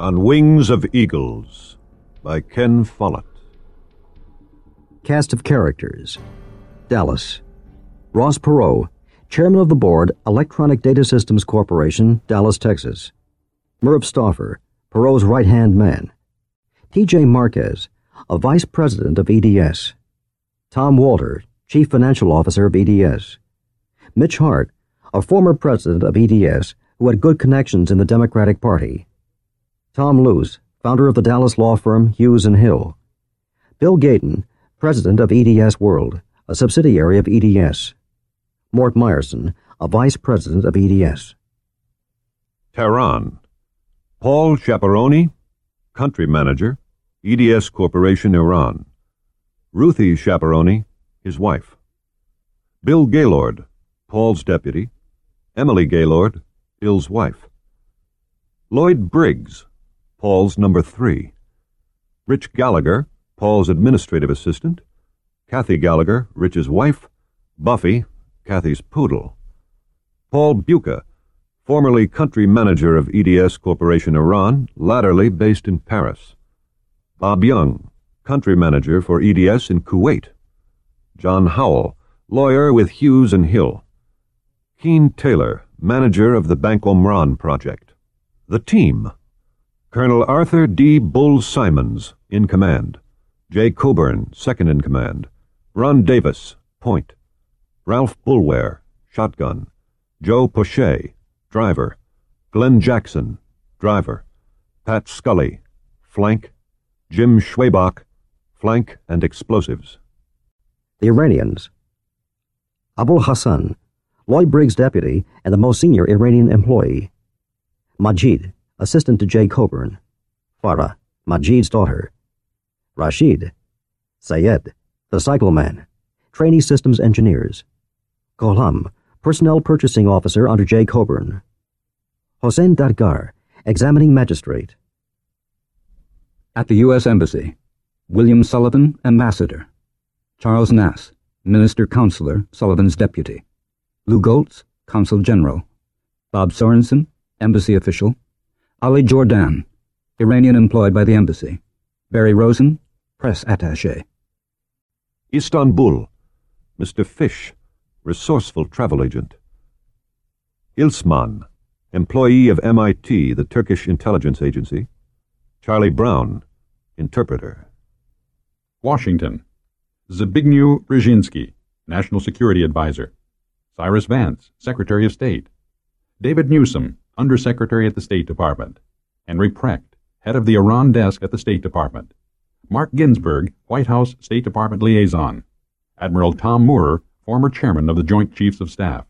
On Wings of Eagles by Ken Follett. Cast of characters: Dallas. Ross Perot, Chairman of the Board, Electronic Data Systems Corporation, Dallas, Texas. Merv Stauffer, Perot's right-hand man. T.J. Marquez, a Vice President of EDS. Tom Walter, Chief Financial Officer of EDS. Mitch Hart, a former President of EDS who had good connections in the Democratic Party. Tom Luce, founder of the Dallas law firm Hughes & Hill. Bill Gayton, President of EDS World, a subsidiary of EDS. Mort Meyerson, a Vice President of EDS. Tehran. Paul Chaperoni, Country Manager, EDS Corporation, Iran. Ruthie Chaperoni, his wife. Bill Gaylord, Paul's deputy. Emily Gaylord, Bill's wife. Lloyd Briggs, Paul's number 3. Rich Gallagher, Paul's administrative assistant. Kathy Gallagher, Rich's wife. Buffy, Kathy's poodle. Paul Buca, formerly country manager of EDS Corporation Iran, latterly based in Paris. Bob Young, country manager for EDS in Kuwait. John Howell, lawyer with Hughes & Hill. Keen Taylor, manager of the Bank Omran project. The team: Colonel Arthur D. Bull Simons, in command. Jay Coburn, second in command. Ron Davis, point. Ralph Bulware, shotgun. Joe Pochet, driver. Glenn Jackson, driver. Pat Scully, flank. Jim Schwabach, flank and explosives. The Iranians: Abul Hassan, Lloyd Briggs' deputy and the most senior Iranian employee. Majid, assistant to Jay Coburn. Farah, Majid's daughter. Rashid. Sayed, the cycleman. Trainee systems engineers. Gholam, personnel purchasing officer under Jay Coburn. Hossein Dadgar, examining magistrate. At the U.S. Embassy: William Sullivan, ambassador. Charles Nass, minister counselor, Sullivan's deputy. Lou Goltz, consul general. Bob Sorensen, embassy official. Ali Jordan, Iranian employed by the embassy. Barry Rosen, press attaché. Istanbul: Mr. Fish, resourceful travel agent. Ilsman, employee of MIT, the Turkish intelligence agency. Charlie Brown, interpreter. Washington: Zbigniew Brzezinski, National Security Advisor. Cyrus Vance, Secretary of State. David Newsom, Undersecretary at the State Department. Henry Precht, head of the Iran desk at the State Department. Mark Ginsburg, White House State Department liaison. Admiral Tom Moore, former chairman of the Joint Chiefs of Staff.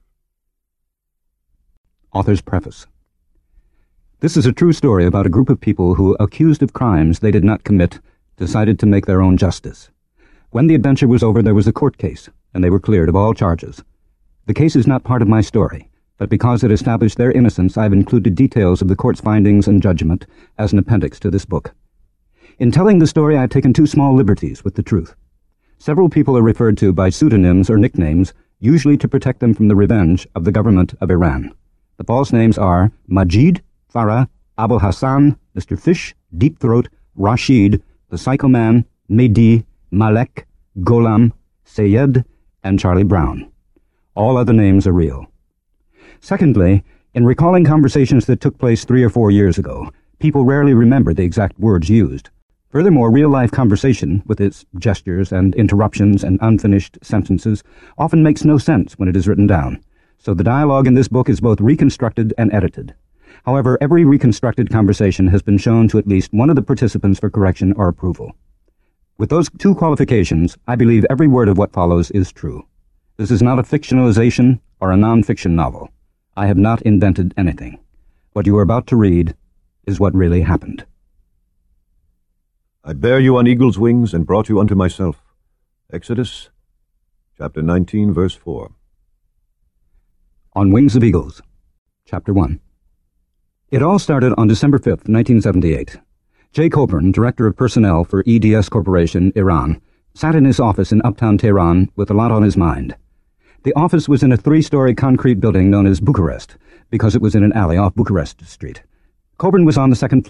Author's preface. This is a true story about a group of people who, accused of crimes they did not commit, decided to make their own justice. When the adventure was over, there was a court case, and they were cleared of all charges. The case is not part of my story, but because it established their innocence, I have included details of the court's findings and judgment as an appendix to this book. In telling the story, I have taken 2 small liberties with the truth. Several people are referred to by pseudonyms or nicknames, usually to protect them from the revenge of the government of Iran. The false names are Majid, Farah, Abul Hassan, Mr. Fish, Deep Throat, Rashid, the Cycleman, Mehdi, Malek, Gholam, Sayed, and Charlie Brown. All other names are real. Secondly, in recalling conversations that took place 3 or 4 years ago, people rarely remember the exact words used. Furthermore, real-life conversation, with its gestures and interruptions and unfinished sentences, often makes no sense when it is written down, so the dialogue in this book is both reconstructed and edited. However, every reconstructed conversation has been shown to at least one of the participants for correction or approval. With those 2 qualifications, I believe every word of what follows is true. This is not a fictionalization or a non-fiction novel. I have not invented anything. What you are about to read is what really happened. I bear you on eagle's wings and brought you unto myself. Exodus, chapter 19, verse 4. On Wings of Eagles, chapter 1. It all started on December 5th, 1978. Jay Coburn, director of personnel for EDS Corporation, Iran, sat in his office in uptown Tehran with a lot on his mind. The office was in a 3-story concrete building known as Bucharest, because it was in an alley off Bucharest Street. Coburn was on the 2nd floor,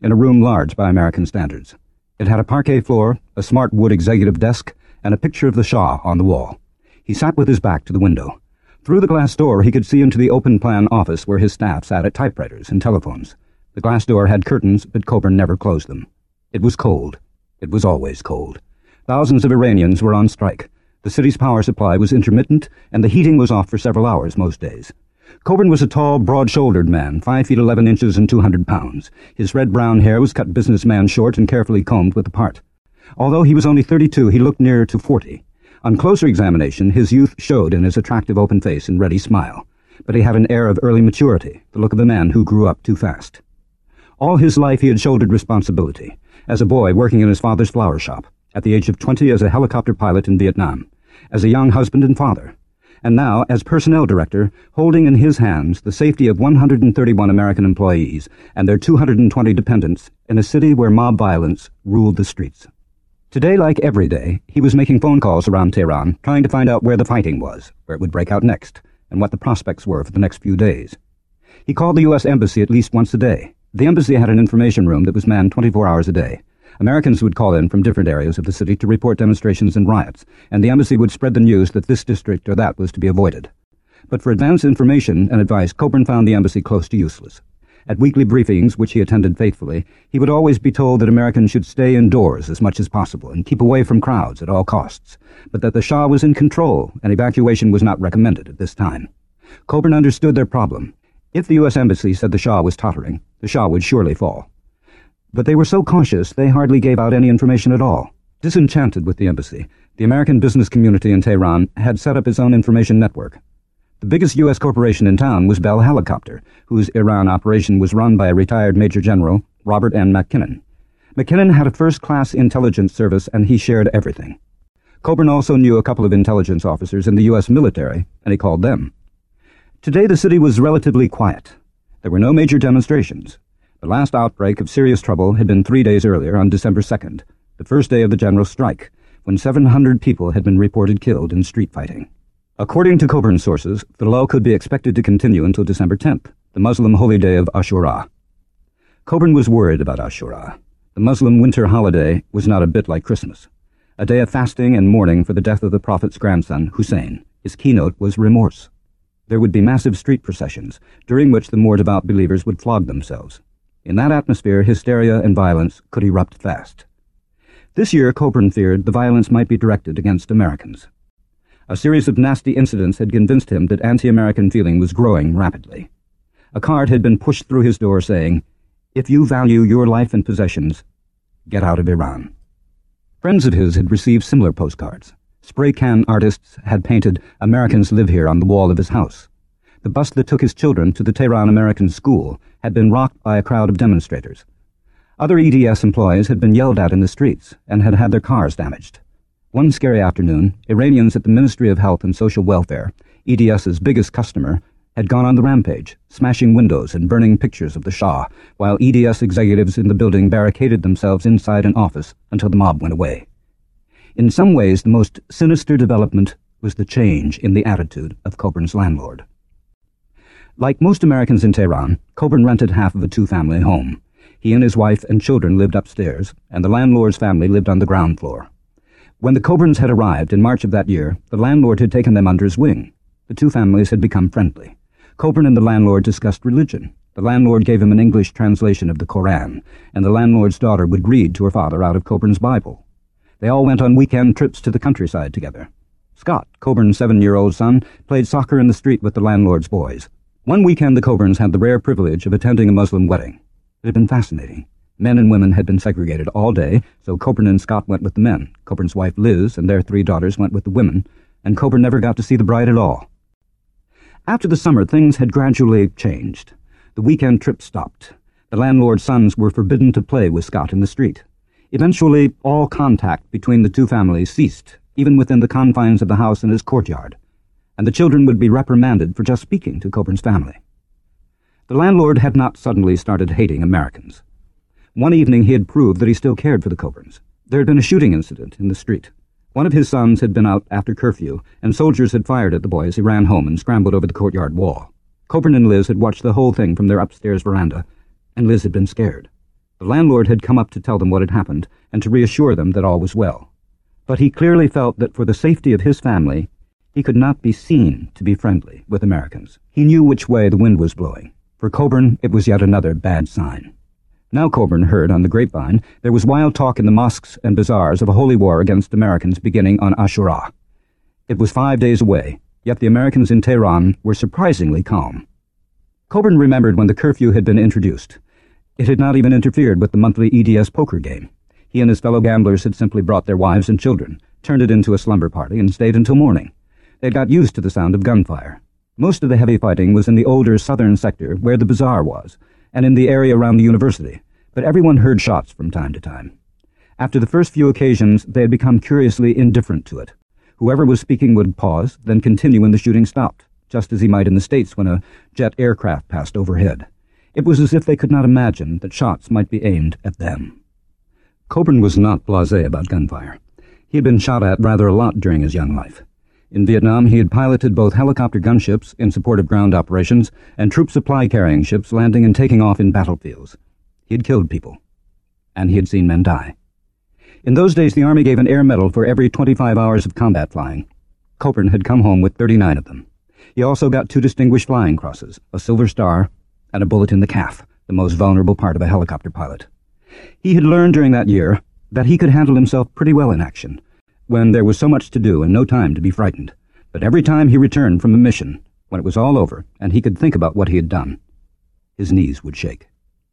in a room large by American standards. It had a parquet floor, a smart wood executive desk, and a picture of the Shah on the wall. He sat with his back to the window. Through the glass door he could see into the open-plan office where his staff sat at typewriters and telephones. The glass door had curtains, but Coburn never closed them. It was cold. It was always cold. Thousands of Iranians were on strike. The city's power supply was intermittent, and the heating was off for several hours most days. Coburn was a tall, broad-shouldered man, 5 feet 11 inches and 200 pounds. His red-brown hair was cut businessman short and carefully combed with a part. Although he was only 32, he looked nearer to 40. On closer examination, his youth showed in his attractive open face and ready smile. But he had an air of early maturity, the look of a man who grew up too fast. All his life he had shouldered responsibility. As a boy working in his father's flower shop, at the age of 20 as a helicopter pilot in Vietnam, as a young husband and father, and now as personnel director, holding in his hands the safety of 131 American employees and their 220 dependents in a city where mob violence ruled the streets. Today, like every day, he was making phone calls around Tehran, trying to find out where the fighting was, where it would break out next, and what the prospects were for the next few days. He called the U.S. Embassy at least once a day. The embassy had an information room that was manned 24 hours a day. Americans would call in from different areas of the city to report demonstrations and riots, and the embassy would spread the news that this district or that was to be avoided. But for advance information and advice, Coburn found the embassy close to useless. At weekly briefings, which he attended faithfully, he would always be told that Americans should stay indoors as much as possible and keep away from crowds at all costs, but that the Shah was in control and evacuation was not recommended at this time. Coburn understood their problem. If the U.S. Embassy said the Shah was tottering, the Shah would surely fall. But they were so cautious they hardly gave out any information at all. Disenchanted with the embassy, the American business community in Tehran had set up its own information network. The biggest U.S. corporation in town was Bell Helicopter, whose Iran operation was run by a retired Major General, Robert N. McKinnon. McKinnon had a first-class intelligence service, and he shared everything. Coburn also knew a couple of intelligence officers in the U.S. military, and he called them. Today the city was relatively quiet. There were no major demonstrations. The last outbreak of serious trouble had been 3 days earlier on December 2nd, the first day of the general strike, when 700 people had been reported killed in street fighting. According to Coburn's sources, the lull could be expected to continue until December 10th, the Muslim holy day of Ashura. Coburn was worried about Ashura. The Muslim winter holiday was not a bit like Christmas. A day of fasting and mourning for the death of the Prophet's grandson, Hussein. His keynote was remorse. There would be massive street processions, during which the more devout believers would flog themselves. In that atmosphere, hysteria and violence could erupt fast. This year, Coburn feared the violence might be directed against Americans. A series of nasty incidents had convinced him that anti-American feeling was growing rapidly. A card had been pushed through his door saying, "If you value your life and possessions, get out of Iran." Friends of his had received similar postcards. Spray can artists had painted "Americans live here" on the wall of his house. The bus that took his children to the Tehran American School had been rocked by a crowd of demonstrators. Other EDS employees had been yelled at in the streets and had had their cars damaged. One scary afternoon, Iranians at the Ministry of Health and Social Welfare, EDS's biggest customer, had gone on the rampage, smashing windows and burning pictures of the Shah, while EDS executives in the building barricaded themselves inside an office until the mob went away. In some ways, the most sinister development was the change in the attitude of Coburn's landlord. Like most Americans in Tehran, Coburn rented half of a two-family home. He and his wife and children lived upstairs, and the landlord's family lived on the ground floor. When the Coburns had arrived in March of that year, the landlord had taken them under his wing. The two families had become friendly. Coburn and the landlord discussed religion. The landlord gave him an English translation of the Koran, and the landlord's daughter would read to her father out of Coburn's Bible. They all went on weekend trips to the countryside together. Scott, Coburn's 7-year-old son, played soccer in the street with the landlord's boys. One weekend the Coburns had the rare privilege of attending a Muslim wedding. It had been fascinating. Men and women had been segregated all day, so Coburn and Scott went with the men. Coburn's wife Liz and their 3 daughters went with the women, and Coburn never got to see the bride at all. After the summer, things had gradually changed. The weekend trip stopped. The landlord's sons were forbidden to play with Scott in the street. Eventually, all contact between the two families ceased, even within the confines of the house and its courtyard, and the children would be reprimanded for just speaking to Coburn's family. The landlord had not suddenly started hating Americans. One evening he had proved that he still cared for the Coburns. There had been a shooting incident in the street. One of his sons had been out after curfew, and soldiers had fired at the boy as he ran home and scrambled over the courtyard wall. Coburn and Liz had watched the whole thing from their upstairs veranda, and Liz had been scared. The landlord had come up to tell them what had happened and to reassure them that all was well. But he clearly felt that for the safety of his family, he could not be seen to be friendly with Americans. He knew which way the wind was blowing. For Coburn, it was yet another bad sign. Now Coburn heard on the grapevine there was wild talk in the mosques and bazaars of a holy war against Americans beginning on Ashura. It was 5 days away, yet the Americans in Tehran were surprisingly calm. Coburn remembered when the curfew had been introduced. It had not even interfered with the monthly EDS poker game. He and his fellow gamblers had simply brought their wives and children, turned it into a slumber party, and stayed until morning. They'd got used to the sound of gunfire. Most of the heavy fighting was in the older southern sector where the bazaar was, and in the area around the university, but everyone heard shots from time to time. After the first few occasions, they had become curiously indifferent to it. Whoever was speaking would pause, then continue when the shooting stopped, just as he might in the States when a jet aircraft passed overhead. It was as if they could not imagine that shots might be aimed at them. Coburn was not blasé about gunfire. He had been shot at rather a lot during his young life. In Vietnam, he had piloted both helicopter gunships in support of ground operations and troop supply-carrying ships landing and taking off in battlefields. He had killed people, and he had seen men die. In those days, the Army gave an air medal for every 25 hours of combat flying. Coburn had come home with 39 of them. He also got 2 Distinguished Flying Crosses, a Silver Star, and a bullet in the calf, the most vulnerable part of a helicopter pilot. He had learned during that year that he could handle himself pretty well in action, when there was so much to do and no time to be frightened. But every time he returned from a mission, when it was all over and he could think about what he had done, his knees would shake.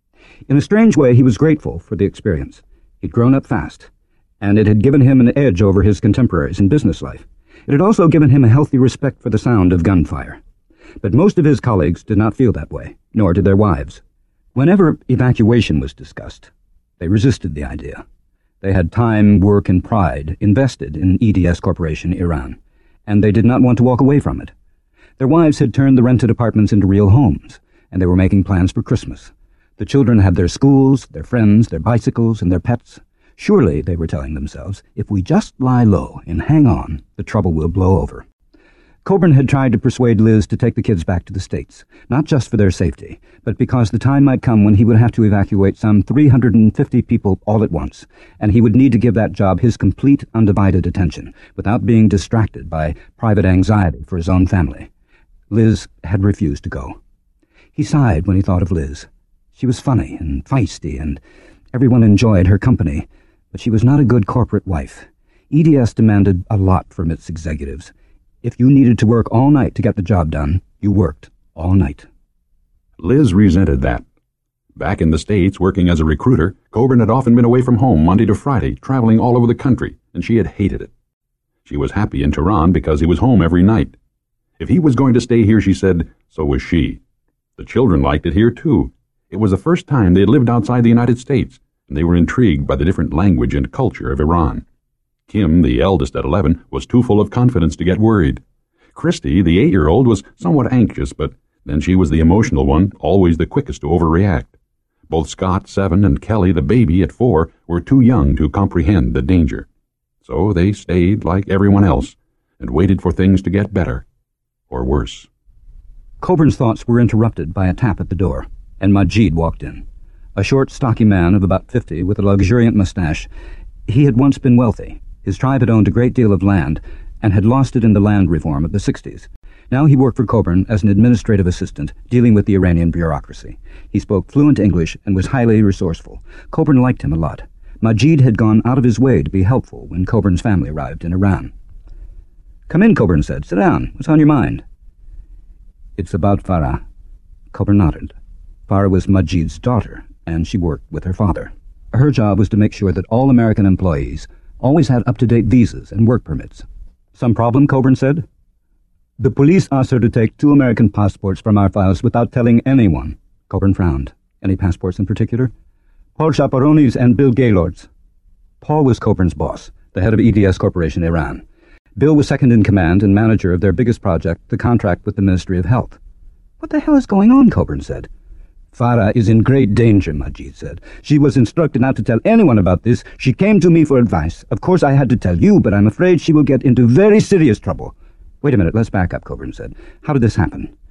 In a strange way, he was grateful for the experience. He'd grown up fast, and it had given him an edge over his contemporaries in business life. It had also given him a healthy respect for the sound of gunfire. But most of his colleagues did not feel that way, nor did their wives. Whenever evacuation was discussed, they resisted the idea. They had time, work, and pride invested in EDS Corporation Iran, and they did not want to walk away from it. Their wives had turned the rented apartments into real homes, and they were making plans for Christmas. The children had their schools, their friends, their bicycles, and their pets. Surely, they were telling themselves, if we just lie low and hang on, the trouble will blow over. Coburn had tried to persuade Liz to take the kids back to the States, not just for their safety, but because the time might come when he would have to evacuate some 350 people all at once, and he would need to give that job his complete, undivided attention, without being distracted by private anxiety for his own family. Liz had refused to go. He sighed when he thought of Liz. She was funny and feisty, and everyone enjoyed her company, but she was not a good corporate wife. EDS demanded a lot from its executives. If you needed to work all night to get the job done, you worked all night. Liz resented that. Back in the States, working as a recruiter, Coburn had often been away from home Monday to Friday, traveling all over the country, and she had hated it. She was happy in Tehran because he was home every night. If he was going to stay here, she said, so was she. The children liked it here, too. It was the first time they had lived outside the United States, and they were intrigued by the different language and culture of Iran. Kim, the eldest at 11, was too full of confidence to get worried. Christy, the 8-year-old, was somewhat anxious, but then she was the emotional one, always the quickest to overreact. Both Scott, 7, and Kelly, the baby at 4, were too young to comprehend the danger. So they stayed like everyone else and waited for things to get better, or worse. Coburn's thoughts were interrupted by a tap at the door, and Majid walked in. A short, stocky man of about 50 with a luxuriant mustache. He had once been wealthy. His tribe had owned a great deal of land and had lost it in the land reform of the 60s. Now he worked for Coburn as an administrative assistant, dealing with the Iranian bureaucracy. He spoke fluent English and was highly resourceful. Coburn liked him a lot. Majid had gone out of his way to be helpful when Coburn's family arrived in Iran. "Come in," Coburn said. "Sit down. What's on your mind?" "It's about Farah." Coburn nodded. Farah was Majid's daughter, and she worked with her father. Her job was to make sure that all American employees always had up-to-date visas and work permits. "Some problem?" Coburn said. "The police asked her to take 2 American passports from our files without telling anyone." Coburn frowned. "Any passports in particular?" "Paul Chaperoni's and Bill Gaylord's." Paul was Coburn's boss, the head of EDS Corporation Iran. Bill was second in command and manager of their biggest project, the contract with the Ministry of Health. "What the hell is going on?" Coburn said. "Farah is in great danger," Majid said. "She was instructed not to tell anyone about this. She came to me for advice. Of course I had to tell you, but I'm afraid she will get into very serious trouble." "Wait a minute, let's back up," Coburn said. "How did this happen?"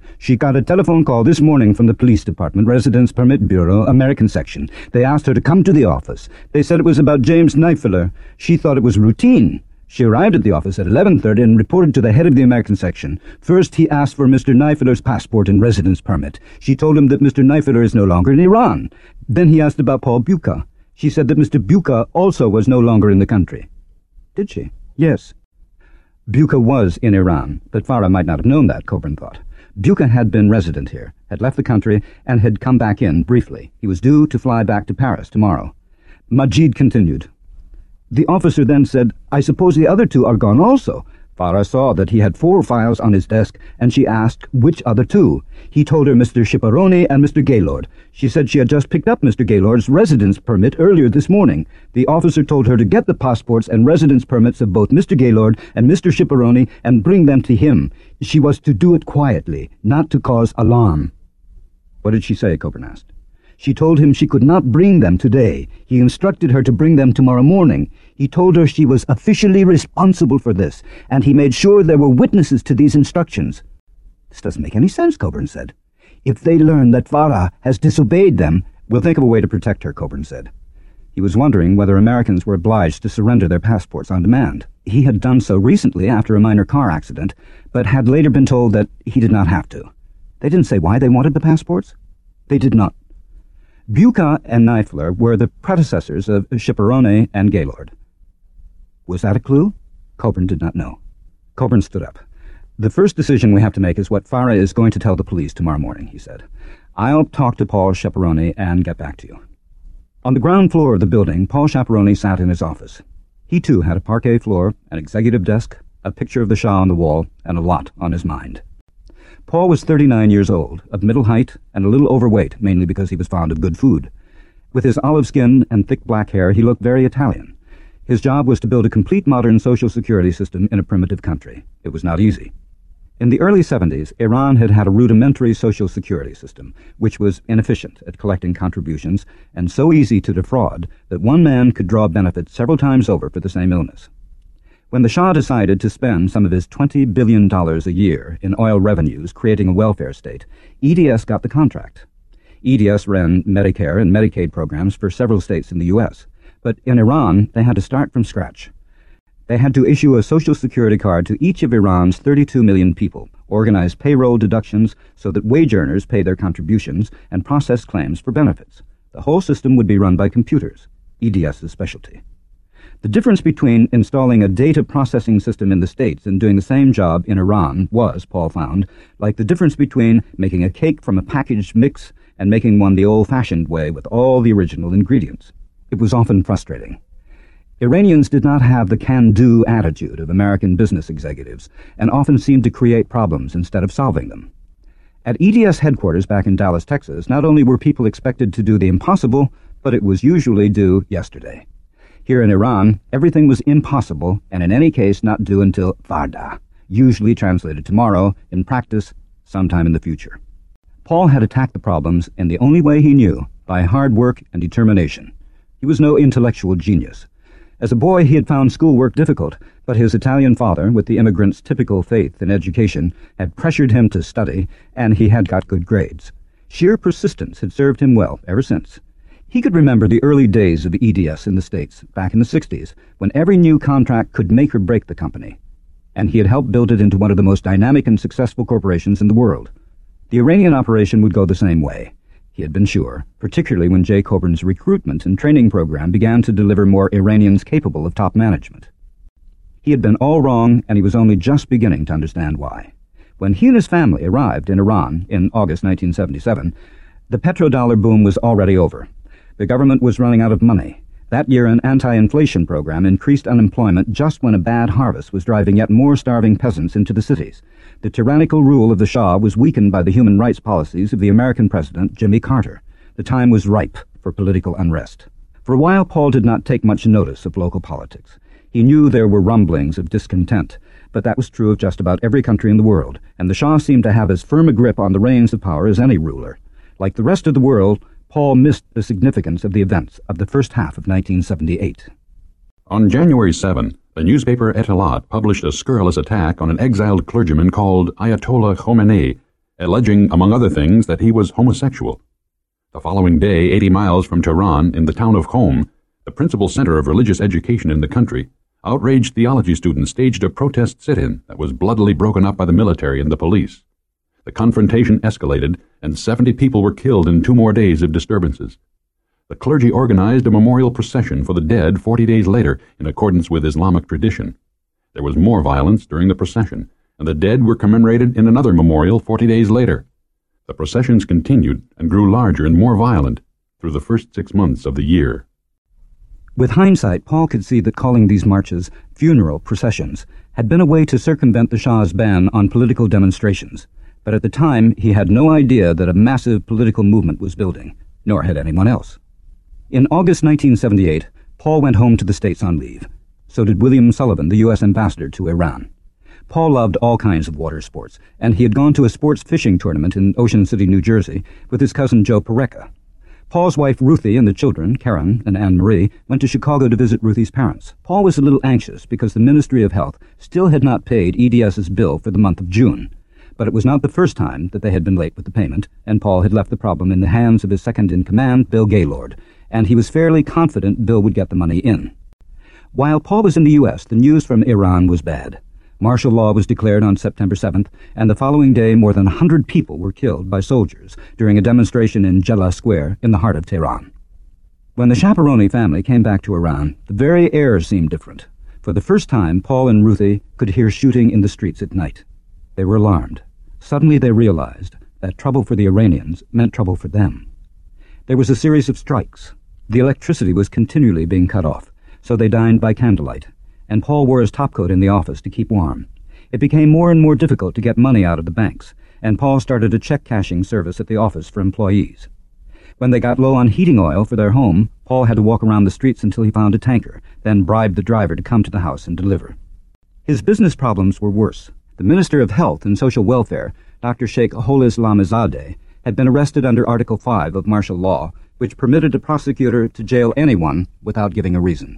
She got a telephone call this morning from the police department, Residence Permit Bureau, American section. They asked her to come to the office. They said it was about James Neifler. She thought it was routine. She arrived at the office at 11:30 and reported to the head of the American section. First, he asked for Mr. Neifler's passport and residence permit. She told him that Mr. Neifler is no longer in Iran. Then he asked about Paul Bucha. She said that Mr. Bucha also was no longer in the country. Did she? Yes. Bucha was in Iran, but Farah might not have known that, Coburn thought. Bucha had been resident here, had left the country, and had come back in briefly. He was due to fly back to Paris tomorrow. Majid continued. The officer then said, I suppose the other two are gone also. Farah saw that he had 4 files on his desk, and she asked which other 2. He told her Mr. Schiaparoni and Mr. Gaylord. She said she had just picked up Mr. Gaylord's residence permit earlier this morning. The officer told her to get the passports and residence permits of both Mr. Gaylord and Mr. Schiaparoni and bring them to him. She was to do it quietly, not to cause alarm. What did she say? Coburn asked. She told him she could not bring them today. He instructed her to bring them tomorrow morning. He told her she was officially responsible for this, and he made sure there were witnesses to these instructions. This doesn't make any sense, Coburn said. If they learn that Farah has disobeyed them, we'll think of a way to protect her, Coburn said. He was wondering whether Americans were obliged to surrender their passports on demand. He had done so recently after a minor car accident, but had later been told that he did not have to. They didn't say why they wanted the passports. They did not. Bucha and Neifler were the predecessors of Schiaparoni and Gaylord. Was that a clue? Coburn did not know. Coburn stood up. The first decision we have to make is what Farah is going to tell the police tomorrow morning, he said. I'll talk to Paul Schiaparoni and get back to you. On the ground floor of the building, Paul Schiaparoni sat in his office. He too had a parquet floor, an executive desk, a picture of the Shah on the wall, and a lot on his mind. Paul was 39 years old, of middle height, and a little overweight, mainly because he was fond of good food. With his olive skin and thick black hair, he looked very Italian. His job was to build a complete modern social security system in a primitive country. It was not easy. In the early 70s, Iran had had a rudimentary social security system, which was inefficient at collecting contributions and so easy to defraud that one man could draw benefits several times over for the same illness. When the Shah decided to spend some of his $20 billion a year in oil revenues creating a welfare state, EDS got the contract. EDS ran Medicare and Medicaid programs for several states in the U.S., but in Iran they had to start from scratch. They had to issue a Social Security card to each of Iran's 32 million people, organize payroll deductions so that wage earners pay their contributions, and process claims for benefits. The whole system would be run by computers, EDS's specialty. The difference between installing a data processing system in the States and doing the same job in Iran was, Paul found, like the difference between making a cake from a packaged mix and making one the old-fashioned way with all the original ingredients. It was often frustrating. Iranians did not have the can-do attitude of American business executives and often seemed to create problems instead of solving them. At EDS headquarters back in Dallas, Texas, not only were people expected to do the impossible, but it was usually due yesterday. Here in Iran, everything was impossible and in any case not due until Farda, usually translated tomorrow, in practice, sometime in the future. Paul had attacked the problems in the only way he knew, by hard work and determination. He was no intellectual genius. As a boy, he had found schoolwork difficult, but his Italian father, with the immigrant's typical faith in education, had pressured him to study, and he had got good grades. Sheer persistence had served him well ever since. He could remember the early days of EDS in the States, back in the 60s, when every new contract could make or break the company. And he had helped build it into one of the most dynamic and successful corporations in the world. The Iranian operation would go the same way. He had been sure, particularly when Jay Coburn's recruitment and training program began to deliver more Iranians capable of top management. He had been all wrong, and he was only just beginning to understand why. When he and his family arrived in Iran in August 1977, the petrodollar boom was already over. The government was running out of money. That year, an anti-inflation program increased unemployment just when a bad harvest was driving yet more starving peasants into the cities. The tyrannical rule of the Shah was weakened by the human rights policies of the American president, Jimmy Carter. The time was ripe for political unrest. For a while, Paul did not take much notice of local politics. He knew there were rumblings of discontent, but that was true of just about every country in the world, and the Shah seemed to have as firm a grip on the reins of power as any ruler. Like the rest of the world, Paul missed the significance of the events of the first half of 1978. On January 7, the newspaper Etalat published a scurrilous attack on an exiled clergyman called Ayatollah Khomeini, alleging, among other things, that he was homosexual. The following day, 80 miles from Tehran, in the town of Qom, the principal center of religious education in the country, outraged theology students staged a protest sit-in that was bloodily broken up by the military and the police. The confrontation escalated, and 70 people were killed in 2 more days of disturbances. The clergy organized a memorial procession for the dead 40 days later, in accordance with Islamic tradition. There was more violence during the procession, and the dead were commemorated in another memorial 40 days later. The processions continued and grew larger and more violent through the first 6 months of the year. With hindsight, Paul could see that calling these marches funeral processions had been a way to circumvent the Shah's ban on political demonstrations, but at the time he had no idea that a massive political movement was building, nor had anyone else. In August 1978, Paul went home to the States on leave. So did William Sullivan, the U.S. ambassador to Iran. Paul loved all kinds of water sports, and he had gone to a sports fishing tournament in Ocean City, New Jersey, with his cousin Joe Pareca. Paul's wife Ruthie and the children, Karen and Anne-Marie, went to Chicago to visit Ruthie's parents. Paul was a little anxious because the Ministry of Health still had not paid EDS's bill for the month of June. But it was not the first time that they had been late with the payment, and Paul had left the problem in the hands of his second-in-command, Bill Gaylord, and he was fairly confident Bill would get the money in. While Paul was in the U.S., the news from Iran was bad. Martial law was declared on September 7th, and the following day more than 100 people were killed by soldiers during a demonstration in Jela Square in the heart of Tehran. When the Chaperoni family came back to Iran, the very air seemed different. For the first time, Paul and Ruthie could hear shooting in the streets at night. They were alarmed. Suddenly they realized that trouble for the Iranians meant trouble for them. There was a series of strikes. The electricity was continually being cut off, so they dined by candlelight, and Paul wore his topcoat in the office to keep warm. It became more and more difficult to get money out of the banks, and Paul started a check-cashing service at the office for employees. When they got low on heating oil for their home, Paul had to walk around the streets until he found a tanker, then bribed the driver to come to the house and deliver. His business problems were worse. The Minister of Health and Social Welfare, Dr. Sheikh Holislamizadeh, had been arrested under Article 5 of martial law, which permitted a prosecutor to jail anyone without giving a reason.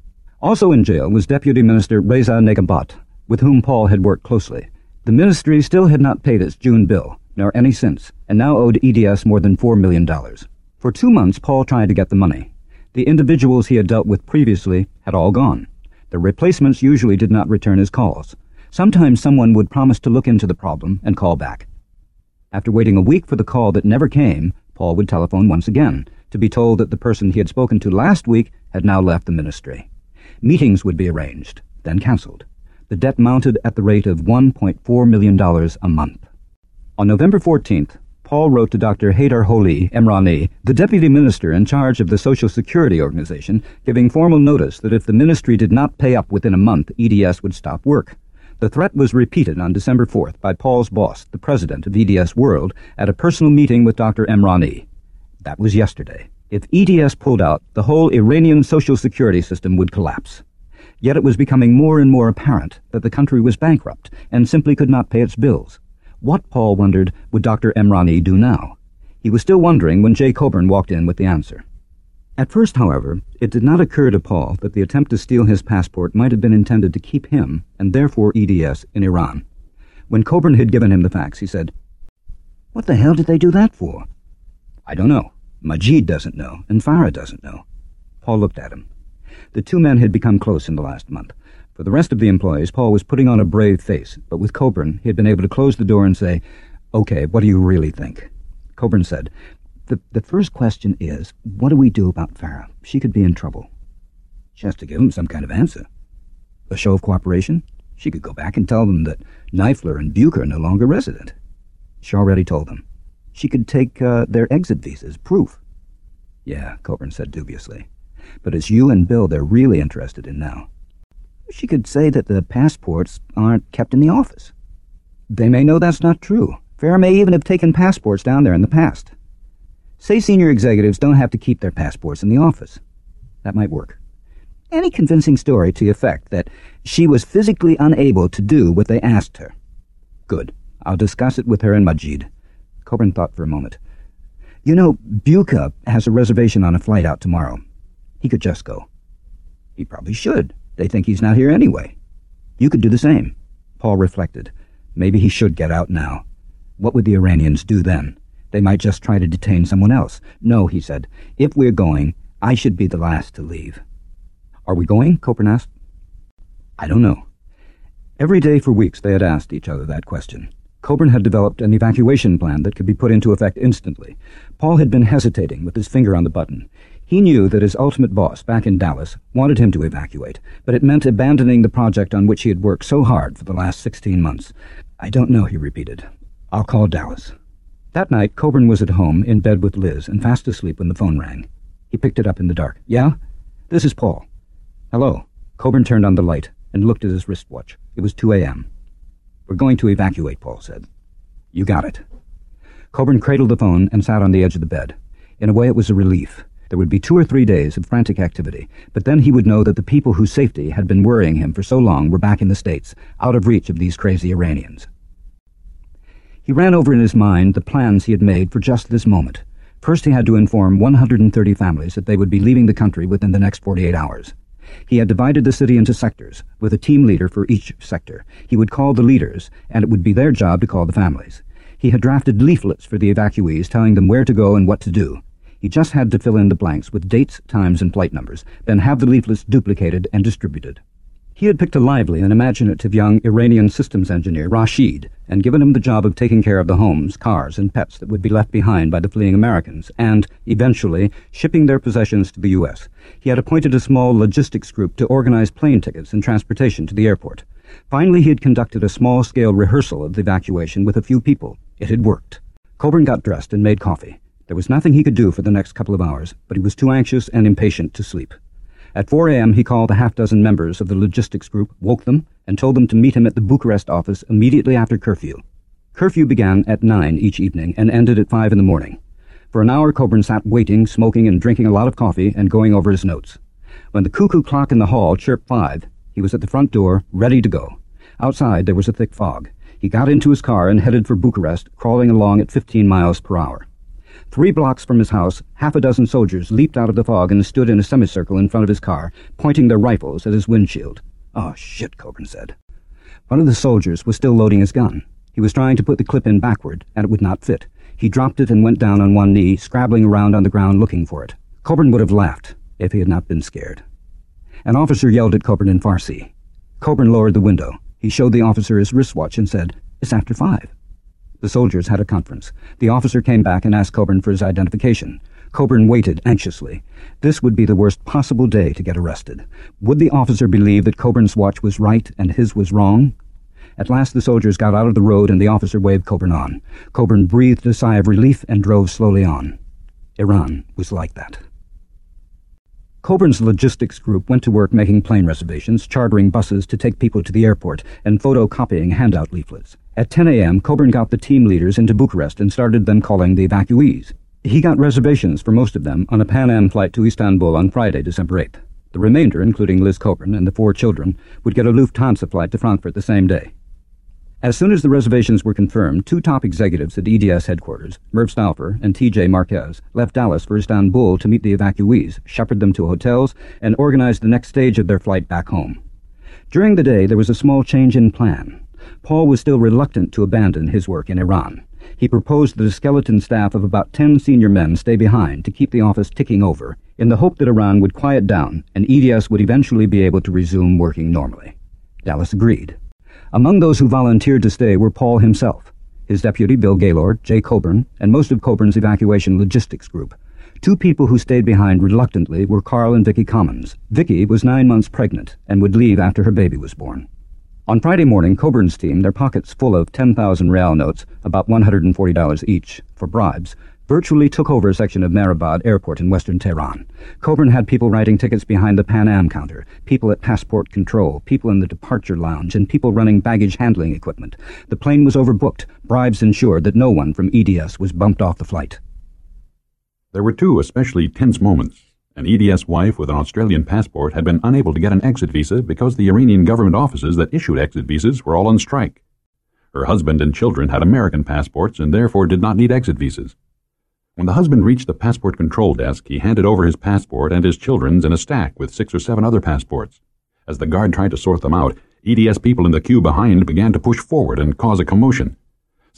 Also in jail was Deputy Minister Reza Negabat, with whom Paul had worked closely. The ministry still had not paid its June bill, nor any since, and now owed EDS more than $4 million. For 2 months, Paul tried to get the money. The individuals he had dealt with previously had all gone. The replacements usually did not return his calls. Sometimes someone would promise to look into the problem and call back. After waiting a week for the call that never came, Paul would telephone once again, to be told that the person he had spoken to last week had now left the ministry. Meetings would be arranged, then cancelled. The debt mounted at the rate of $1.4 million a month. On November 14th, Paul wrote to Dr. Haydar Holi Emrani, the deputy minister in charge of the Social Security Organization, giving formal notice that if the ministry did not pay up within a month, EDS would stop work. The threat was repeated on December 4th by Paul's boss, the president of EDS World, at a personal meeting with Dr. Emrani. That was yesterday. If EDS pulled out, the whole Iranian social security system would collapse. Yet it was becoming more and more apparent that the country was bankrupt and simply could not pay its bills. What, Paul wondered, would Dr. Emrani do now? He was still wondering when Jay Coburn walked in with the answer. At first, however, it did not occur to Paul that the attempt to steal his passport might have been intended to keep him, and therefore EDS, in Iran. When Coburn had given him the facts, he said, "What the hell did they do that for?" "I don't know. Majid doesn't know, and Farah doesn't know." Paul looked at him. The two men had become close in the last month. For the rest of the employees, Paul was putting on a brave face, but with Coburn, he had been able to close the door and say, "Okay, what do you really think?" Coburn said, The first question is, what do we do about Farah? She could be in trouble." "She has to give him some kind of answer." "A show of cooperation? She could go back and tell them that Neifler and Bucher are no longer resident." "She already told them." "She could take their exit visas, proof." "Yeah," Coburn said dubiously. "But it's you and Bill they're really interested in now." "She could say that the passports aren't kept in the office." "They may know that's not true. Farah may even have taken passports down there in the past." "Say senior executives don't have to keep their passports in the office." "That might work." "Any convincing story to the effect that she was physically unable to do what they asked her." "Good. I'll discuss it with her and Majid." Coburn thought for a moment. "You know, Bucha has a reservation on a flight out tomorrow. He could just go." "He probably should. They think he's not here anyway." "You could do the same." Paul reflected. Maybe he should get out now. What would the Iranians do then? They might just try to detain someone else. No, he said. If we're going, I should be the last to leave. Are we going? Coburn asked. I don't know. Every day for weeks they had asked each other that question. Coburn had developed an evacuation plan that could be put into effect instantly. Paul had been hesitating with his finger on the button. He knew that his ultimate boss back in Dallas wanted him to evacuate, but it meant abandoning the project on which he had worked so hard for the last 16 months. I don't know, he repeated. I'll call Dallas. That night, Coburn was at home, in bed with Liz, and fast asleep when the phone rang. He picked it up in the dark. Yeah? This is Paul. Hello. Coburn turned on the light and looked at his wristwatch. It was 2 a.m. We're going to evacuate, Paul said. You got it. Coburn cradled the phone and sat on the edge of the bed. In a way, it was a relief. There would be 2 or 3 days of frantic activity, but then he would know that the people whose safety had been worrying him for so long were back in the States, out of reach of these crazy Iranians. He ran over in his mind the plans he had made for just this moment. First, he had to inform 130 families that they would be leaving the country within the next 48 hours. He had divided the city into sectors, with a team leader for each sector. He would call the leaders, and it would be their job to call the families. He had drafted leaflets for the evacuees telling them where to go and what to do. He just had to fill in the blanks with dates, times, and flight numbers, then have the leaflets duplicated and distributed. He had picked a lively and imaginative young Iranian systems engineer, Rashid, and given him the job of taking care of the homes, cars, and pets that would be left behind by the fleeing Americans, and, eventually, shipping their possessions to the U.S. He had appointed a small logistics group to organize plane tickets and transportation to the airport. Finally, he had conducted a small-scale rehearsal of the evacuation with a few people. It had worked. Coburn got dressed and made coffee. There was nothing he could do for the next couple of hours, but he was too anxious and impatient to sleep. At 4 a.m., he called a half-dozen members of the logistics group, woke them, and told them to meet him at the Bucharest office immediately after curfew. Curfew began at 9 each evening and ended at 5 in the morning. For an hour, Coburn sat waiting, smoking, and drinking a lot of coffee and going over his notes. When the cuckoo clock in the hall chirped 5, he was at the front door, ready to go. Outside, there was a thick fog. He got into his car and headed for Bucharest, crawling along at 15 miles per hour. 3 blocks from his house, half a dozen soldiers leaped out of the fog and stood in a semicircle in front of his car, pointing their rifles at his windshield. Oh, shit, Coburn said. One of the soldiers was still loading his gun. He was trying to put the clip in backward, and it would not fit. He dropped it and went down on one knee, scrabbling around on the ground looking for it. Coburn would have laughed if he had not been scared. An officer yelled at Coburn in Farsi. Coburn lowered the window. He showed the officer his wristwatch and said, "It's after 5. The soldiers had a conference. The officer came back and asked Coburn for his identification. Coburn waited anxiously. This would be the worst possible day to get arrested. Would the officer believe that Coburn's watch was right and his was wrong? At last the soldiers got out of the road and the officer waved Coburn on. Coburn breathed a sigh of relief and drove slowly on. Iran was like that. Coburn's logistics group went to work making plane reservations, chartering buses to take people to the airport, and photocopying handout leaflets. At 10 a.m., Coburn got the team leaders into Bucharest and started them calling the evacuees. He got reservations for most of them on a Pan Am flight to Istanbul on Friday, December 8th. The remainder, including Liz Coburn and the 4 children, would get a Lufthansa flight to Frankfurt the same day. As soon as the reservations were confirmed, 2 top executives at EDS headquarters, Merv Stauffer and T.J. Marquez, left Dallas for Istanbul to meet the evacuees, shepherd them to hotels, and organize the next stage of their flight back home. During the day, there was a small change in plan. Paul was still reluctant to abandon his work in Iran. He proposed that a skeleton staff of about 10 senior men stay behind to keep the office ticking over, in the hope that Iran would quiet down and EDS would eventually be able to resume working normally. Dallas agreed. Among those who volunteered to stay were Paul himself, his deputy Bill Gaylord, Jay Coburn, and most of Coburn's evacuation logistics group. 2 people who stayed behind reluctantly were Carl and Vicky Commons. Vicky was 9 months pregnant and would leave after her baby was born. On Friday morning, Coburn's team, their pockets full of 10,000 real notes, about $140 each, for bribes, virtually took over a section of Mehrabad Airport in western Tehran. Coburn had people writing tickets behind the Pan Am counter, people at passport control, people in the departure lounge, and people running baggage handling equipment. The plane was overbooked. Bribes ensured that no one from EDS was bumped off the flight. There were 2 especially tense moments. An EDS wife with an Australian passport had been unable to get an exit visa because the Iranian government offices that issued exit visas were all on strike. Her husband and children had American passports and therefore did not need exit visas. When the husband reached the passport control desk, he handed over his passport and his children's in a stack with 6 or 7 other passports. As the guard tried to sort them out, EDS people in the queue behind began to push forward and cause a commotion.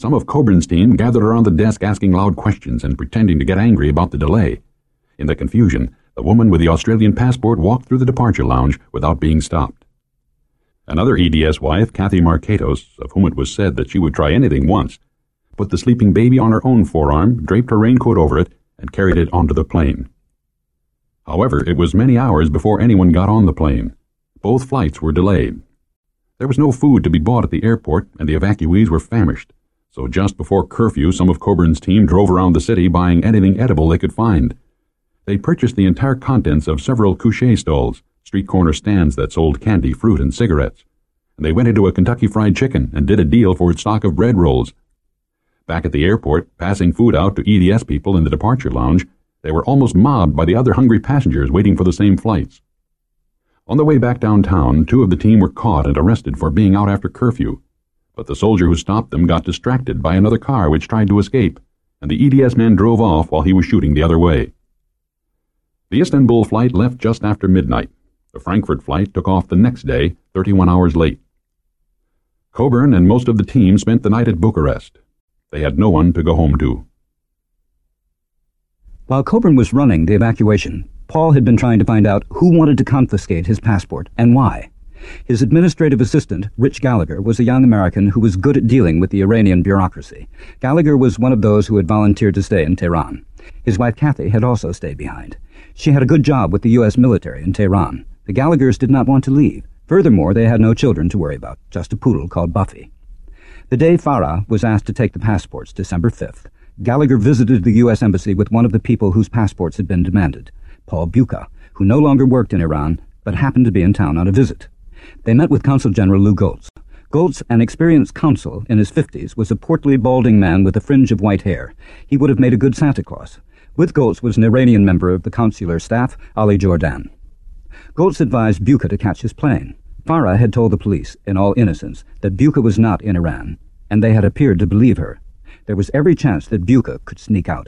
Some of Coburn's team gathered around the desk asking loud questions and pretending to get angry about the delay. In the confusion, the woman with the Australian passport walked through the departure lounge without being stopped. Another EDS wife, Kathy Markatos, of whom it was said that she would try anything once, put the sleeping baby on her own forearm, draped her raincoat over it, and carried it onto the plane. However, it was many hours before anyone got on the plane. Both flights were delayed. There was no food to be bought at the airport, and the evacuees were famished, so just before curfew some of Coburn's team drove around the city buying anything edible they could find. They purchased the entire contents of several couché stalls, street corner stands that sold candy, fruit, and cigarettes. And they went into a Kentucky Fried Chicken and did a deal for its stock of bread rolls. Back at the airport, passing food out to EDS people in the departure lounge, they were almost mobbed by the other hungry passengers waiting for the same flights. On the way back downtown, 2 of the team were caught and arrested for being out after curfew, but the soldier who stopped them got distracted by another car which tried to escape, and the EDS man drove off while he was shooting the other way. The Istanbul flight left just after midnight. The Frankfurt flight took off the next day, 31 hours late. Coburn and most of the team spent the night at Bucharest. They had no one to go home to. While Coburn was running the evacuation, Paul had been trying to find out who wanted to confiscate his passport and why. His administrative assistant, Rich Gallagher, was a young American who was good at dealing with the Iranian bureaucracy. Gallagher was one of those who had volunteered to stay in Tehran. His wife Kathy had also stayed behind. She had a good job with the U.S. military in Tehran. The Gallaghers did not want to leave. Furthermore, they had no children to worry about, just a poodle called Buffy. The day Farah was asked to take the passports, December 5th, Gallagher visited the U.S. Embassy with one of the people whose passports had been demanded, Paul Bucha, who no longer worked in Iran, but happened to be in town on a visit. They met with Consul General Lou Goltz. Goltz, an experienced consul in his 50s, was a portly, balding man with a fringe of white hair. He would have made a good Santa Claus. With Goltz was an Iranian member of the consular staff, Ali Jordan. Goltz advised Bucha to catch his plane. Farah had told the police, in all innocence, that Bucha was not in Iran, and they had appeared to believe her. There was every chance that Bucha could sneak out.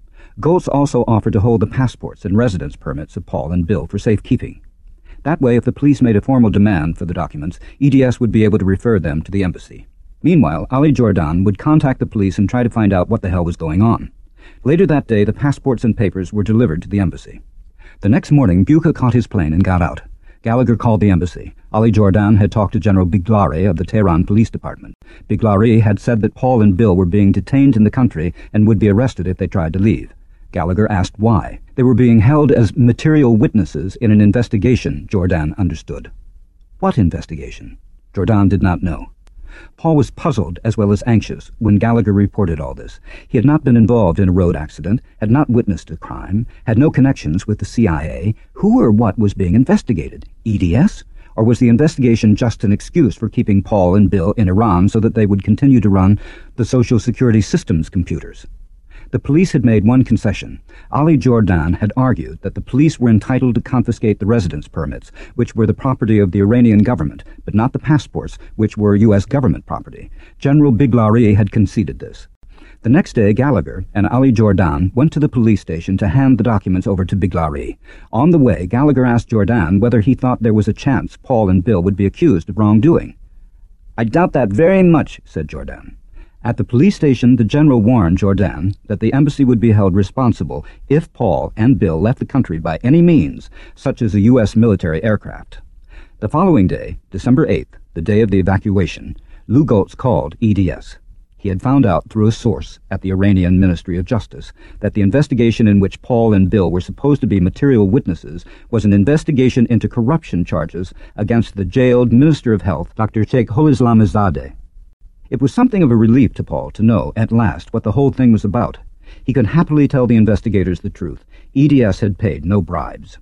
Goltz also offered to hold the passports and residence permits of Paul and Bill for safekeeping. That way, if the police made a formal demand for the documents, EDS would be able to refer them to the embassy. Meanwhile, Ali Jordan would contact the police and try to find out what the hell was going on. Later that day, the passports and papers were delivered to the embassy. The next morning, Bucha caught his plane and got out. Gallagher called the embassy. Ali Jordan had talked to General Biglari of the Tehran Police Department. Biglari had said that Paul and Bill were being detained in the country and would be arrested if they tried to leave. Gallagher asked why. They were being held as material witnesses in an investigation, Jordan understood. What investigation? Jordan did not know. Paul was puzzled as well as anxious when Gallagher reported all this. He had not been involved in a road accident, had not witnessed a crime, had no connections with the CIA. Who or what was being investigated? EDS? Or was the investigation just an excuse for keeping Paul and Bill in Iran so that they would continue to run the Social Security Systems computers? The police had made one concession. Ali Jordan had argued that the police were entitled to confiscate the residence permits, which were the property of the Iranian government, but not the passports, which were U.S. government property. General Biglari had conceded this. The next day, Gallagher and Ali Jordan went to the police station to hand the documents over to Biglari. On the way, Gallagher asked Jordan whether he thought there was a chance Paul and Bill would be accused of wrongdoing. "I doubt that very much," said Jordan. At the police station, the general warned Jordan that the embassy would be held responsible if Paul and Bill left the country by any means, such as a U.S. military aircraft. The following day, December 8th, the day of the evacuation, Lou Goltz called EDS. He had found out through a source at the Iranian Ministry of Justice that the investigation in which Paul and Bill were supposed to be material witnesses was an investigation into corruption charges against the jailed Minister of Health, Dr. Sheikh Islamizadeh. It was something of a relief to Paul to know, at last, what the whole thing was about. He could happily tell the investigators the truth. EDS had paid no bribes.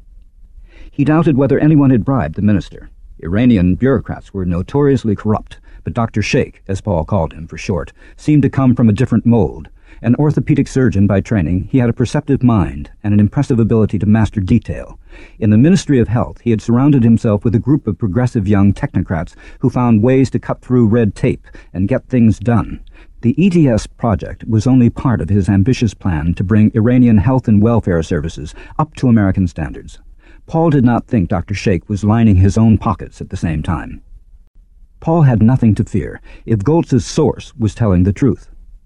He doubted whether anyone had bribed the minister. Iranian bureaucrats were notoriously corrupt, but Dr. Sheikh, as Paul called him for short, seemed to come from a different mold. An orthopedic surgeon by training, he had a perceptive mind and an impressive ability to master detail. In the Ministry of Health, he had surrounded himself with a group of progressive young technocrats who found ways to cut through red tape and get things done. The EDS project was only part of his ambitious plan to bring Iranian health and welfare services up to American standards. Paul did not think Dr. Sheikh was lining his own pockets at the same time. Paul had nothing to fear if Goltz's source was telling the truth.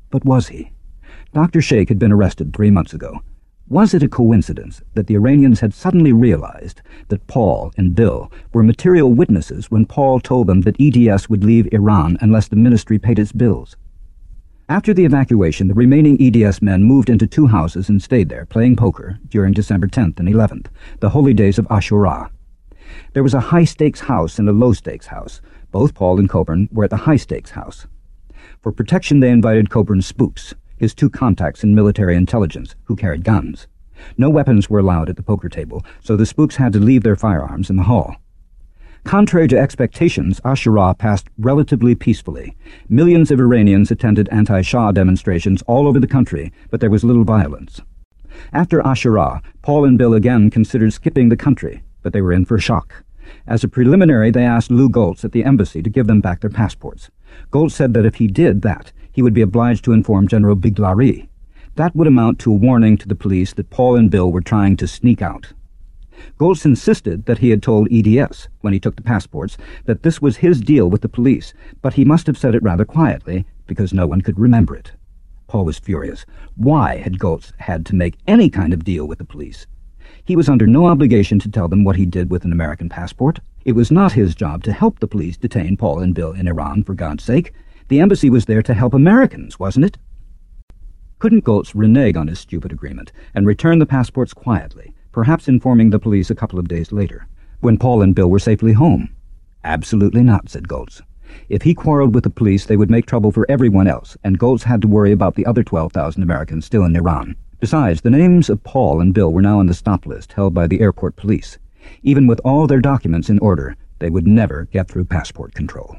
But was he? Dr. Sheikh had been arrested 3 months ago. Was it a coincidence that the Iranians had suddenly realized that Paul and Bill were material witnesses when Paul told them that EDS would leave Iran unless the ministry paid its bills? After the evacuation, the remaining EDS men moved into 2 houses and stayed there, playing poker, during December 10th and 11th, the holy days of Ashura. There was a high-stakes house and a low-stakes house. Both Paul and Coburn were at the high-stakes house. For protection, they invited Coburn's spooks, his 2 contacts in military intelligence, who carried guns. No weapons were allowed at the poker table, so the spooks had to leave their firearms in the hall. Contrary to expectations, Ashura passed relatively peacefully. Millions of Iranians attended anti-Shah demonstrations all over the country, but there was little violence. After Ashura, Paul and Bill again considered skipping the country, but they were in for a shock. As a preliminary, they asked Lou Goltz at the embassy to give them back their passports. Goltz said that if he did that, he would be obliged to inform General Biglari. That would amount to a warning to the police that Paul and Bill were trying to sneak out. Goltz insisted that he had told EDS, when he took the passports, that this was his deal with the police, but he must have said it rather quietly, because no one could remember it. Paul was furious. Why had Goltz had to make any kind of deal with the police? He was under no obligation to tell them what he did with an American passport. It was not his job to help the police detain Paul and Bill in Iran, for God's sake. The embassy was there to help Americans, wasn't it? Couldn't Goltz renege on his stupid agreement and return the passports quietly, perhaps informing the police a couple of days later, when Paul and Bill were safely home? Absolutely not, said Goltz. If he quarreled with the police, they would make trouble for everyone else, and Goltz had to worry about the other 12,000 Americans still in Iran. Besides, the names of Paul and Bill were now on the stop list held by the airport police. Even with all their documents in order, they would never get through passport control.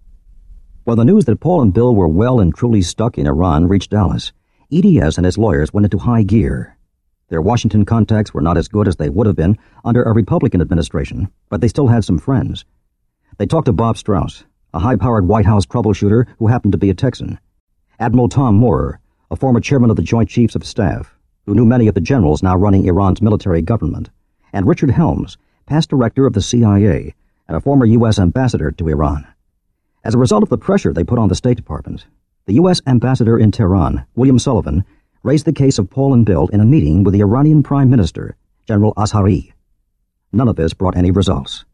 When the news that Paul and Bill were well and truly stuck in Iran reached Dallas, EDS and his lawyers went into high gear. Their Washington contacts were not as good as they would have been under a Republican administration, but they still had some friends. They talked to Bob Strauss, a high-powered White House troubleshooter who happened to be a Texan, Admiral Tom Moorer, a former chairman of the Joint Chiefs of Staff, who knew many of the generals now running Iran's military government, and Richard Helms, past director of the CIA and a former U.S. ambassador to Iran. As a result of the pressure they put on the State Department, the U.S. ambassador in Tehran, William Sullivan, raised the case of Paul and Bill in a meeting with the Iranian Prime Minister, General Azhari. None of this brought any results.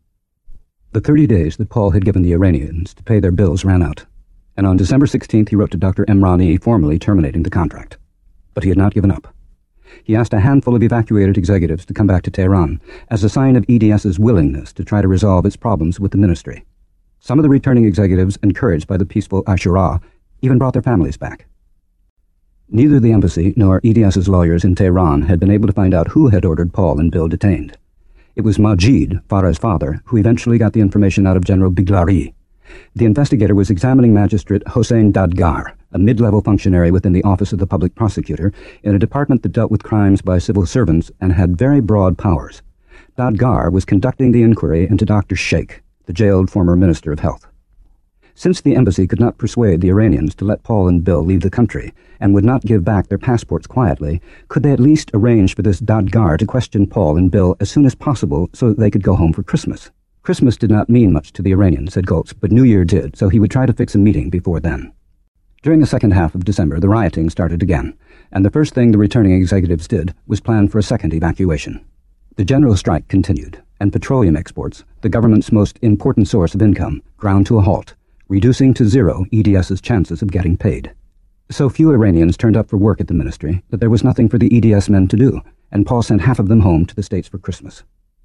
The 30 days that Paul had given the Iranians to pay their bills ran out, and on December 16th he wrote to Dr. Emrani formally terminating the contract. But he had not given up. He asked a handful of evacuated executives to come back to Tehran as a sign of EDS's willingness to try to resolve its problems with the ministry. Some of the returning executives, encouraged by the peaceful Ashura, even brought their families back. Neither the embassy nor EDS's lawyers in Tehran had been able to find out who had ordered Paul and Bill detained. It was Majid, Farah's father, who eventually got the information out of General Biglari. The investigator was examining Magistrate Hossein Dadgar, a mid-level functionary within the Office of the Public Prosecutor, in a department that dealt with crimes by civil servants and had very broad powers. Dadgar was conducting the inquiry into Dr. Sheikh, the jailed former Minister of Health. Since the embassy could not persuade the Iranians to let Paul and Bill leave the country and would not give back their passports quietly, could they at least arrange for this Dadgar to question Paul and Bill as soon as possible so that they could go home for Christmas? Christmas did not mean much to the Iranians, said Goltz, but New Year did, so he would try to fix a meeting before then. During the second half of December, the rioting started again, and the first thing the returning executives did was plan for a second evacuation. The general strike continued, and petroleum exports, the government's most important source of income, ground to a halt, reducing to zero EDS's chances of getting paid. So few Iranians turned up for work at the ministry that there was nothing for the EDS men to do, and Paul sent half of them home to the States for Christmas.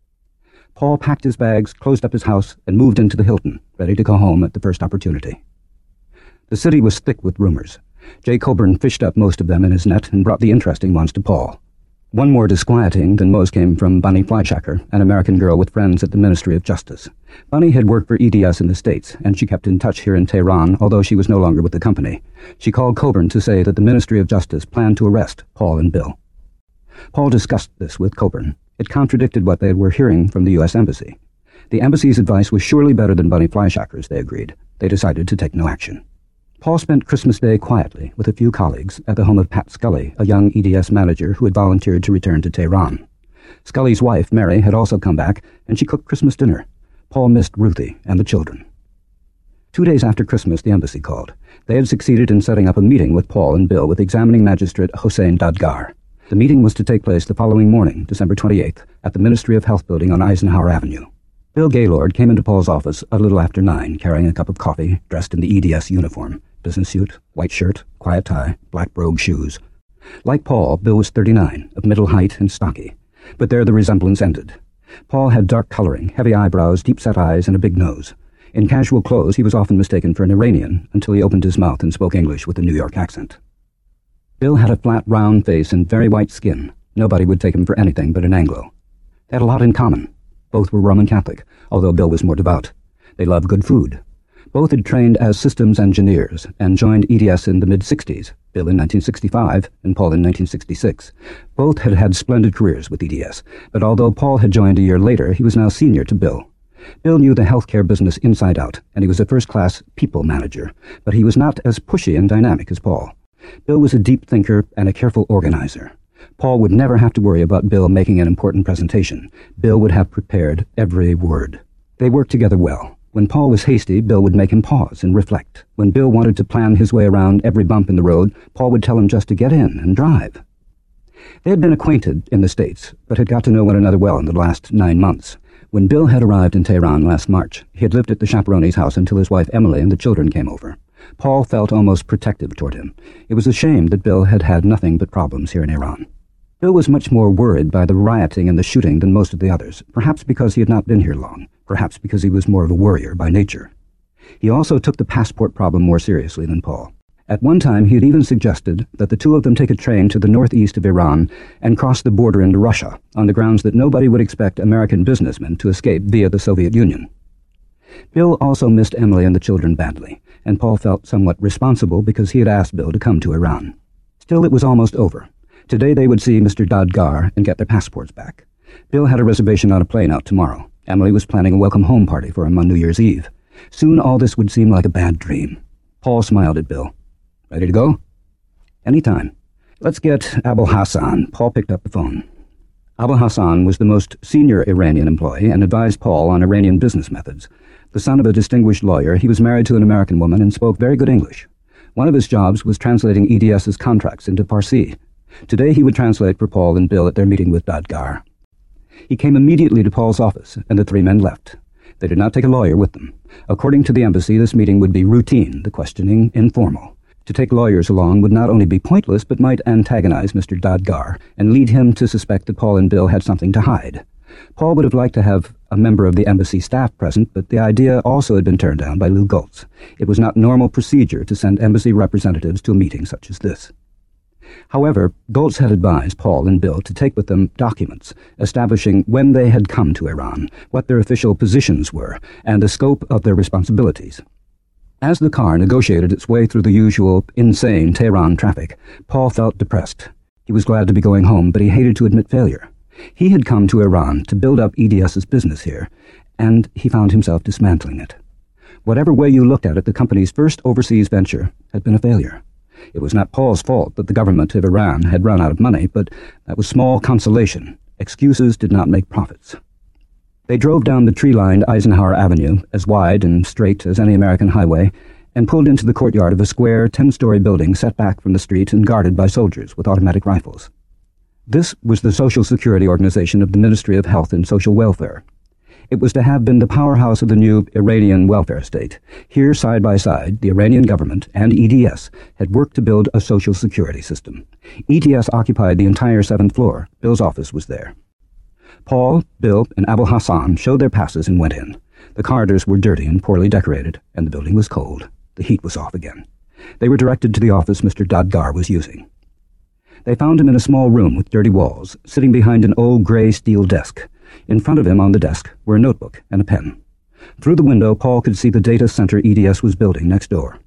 Paul packed his bags, closed up his house, and moved into the Hilton, ready to go home at the first opportunity. The city was thick with rumors. Jay Coburn fished up most of them in his net and brought the interesting ones to Paul. One more disquieting than most came from Bunny Fleischacker, an American girl with friends at the Ministry of Justice. Bunny had worked for EDS in the States, and she kept in touch here in Tehran, although she was no longer with the company. She called Coburn to say that the Ministry of Justice planned to arrest Paul and Bill. Paul discussed this with Coburn. It contradicted what they were hearing from the U.S. Embassy. The embassy's advice was surely better than Bunny Fleischacker's, they agreed. They decided to take no action. Paul spent Christmas Day quietly with a few colleagues at the home of Pat Scully, a young EDS manager who had volunteered to return to Tehran. Scully's wife, Mary, had also come back, and she cooked Christmas dinner. Paul missed Ruthie and the children. 2 days after Christmas, the embassy called. They had succeeded in setting up a meeting with Paul and Bill with examining magistrate Hossein Dadgar. The meeting was to take place the following morning, December 28th, at the Ministry of Health building on Eisenhower Avenue. Bill Gaylord came into Paul's office a little after 9, carrying a cup of coffee, dressed in the EDS uniform, business suit, white shirt, quiet tie, black brogue shoes. Like Paul, Bill was 39, of middle height and stocky, but there the resemblance ended. Paul had dark coloring, heavy eyebrows, deep-set eyes, and a big nose. In casual clothes, he was often mistaken for an Iranian until he opened his mouth and spoke English with a New York accent. Bill had a flat, round face and very white skin. Nobody would take him for anything but an Anglo. They had a lot in common. Both were Roman Catholic, although Bill was more devout. They loved good food. Both had trained as systems engineers and joined EDS in the mid-60s, Bill in 1965 and Paul in 1966. Both had had splendid careers with EDS, but although Paul had joined a year later, he was now senior to Bill. Bill knew the healthcare business inside out, and he was a first-class people manager, but he was not as pushy and dynamic as Paul. Bill was a deep thinker and a careful organizer. Paul would never have to worry about Bill making an important presentation. Bill would have prepared every word. They worked together well. When Paul was hasty, Bill would make him pause and reflect. When Bill wanted to plan his way around every bump in the road, Paul would tell him just to get in and drive. They had been acquainted in the States, but had got to know one another well in the last 9 months. When Bill had arrived in Tehran last March, he had lived at the chaperone's house until his wife Emily and the children came over. Paul felt almost protective toward him. It was a shame that Bill had had nothing but problems here in Iran. Bill was much more worried by the rioting and the shooting than most of the others, perhaps because he had not been here long, perhaps because he was more of a worrier by nature. He also took the passport problem more seriously than Paul. At one time, he had even suggested that the two of them take a train to the northeast of Iran and cross the border into Russia, on the grounds that nobody would expect American businessmen to escape via the Soviet Union. Bill also missed Emily and the children badly, and Paul felt somewhat responsible because he had asked Bill to come to Iran. Still, it was almost over. Today they would see Mr. Dadgar and get their passports back. Bill had a reservation on a plane out tomorrow. Emily was planning a welcome home party for him on New Year's Eve. Soon all this would seem like a bad dream. Paul smiled at Bill. Ready to go? Anytime. Let's get Abul Hassan. Paul picked up the phone. Abul Hassan was the most senior Iranian employee and advised Paul on Iranian business methods. The son of a distinguished lawyer, he was married to an American woman and spoke very good English. One of his jobs was translating EDS's contracts into Farsi. Today he would translate for Paul and Bill at their meeting with Dadgar. He came immediately to Paul's office, and the three men left. They did not take a lawyer with them. According to the embassy, this meeting would be routine, the questioning informal. To take lawyers along would not only be pointless, but might antagonize Mr. Dadgar and lead him to suspect that Paul and Bill had something to hide. Paul would have liked to have a member of the embassy staff present, but the idea also had been turned down by Lou Goltz. It was not normal procedure to send embassy representatives to a meeting such as this. However, Goltz had advised Paul and Bill to take with them documents establishing when they had come to Iran, what their official positions were, and the scope of their responsibilities. As the car negotiated its way through the usual insane Tehran traffic, Paul felt depressed. He was glad to be going home, but he hated to admit failure. He had come to Iran to build up EDS's business here, and he found himself dismantling it. Whatever way you looked at it, the company's first overseas venture had been a failure. It was not Paul's fault that the government of Iran had run out of money, but that was small consolation. Excuses did not make profits. They drove down the tree-lined Eisenhower Avenue, as wide and straight as any American highway, and pulled into the courtyard of a square 10-story building set back from the street and guarded by soldiers with automatic rifles. This was the Social Security Organization of the Ministry of Health and Social Welfare. It was to have been the powerhouse of the new Iranian welfare state. Here, side by side, the Iranian government and EDS had worked to build a social security system. EDS occupied the entire 7th floor. Bill's office was there. Paul, Bill, and Abul Hassan showed their passes and went in. The corridors were dirty and poorly decorated, and the building was cold. The heat was off again. They were directed to the office Mr. Dadgar was using. They found him in a small room with dirty walls, sitting behind an old gray steel desk. In front of him on the desk were a notebook and a pen. Through the window, Paul could see the data center EDS was building next door.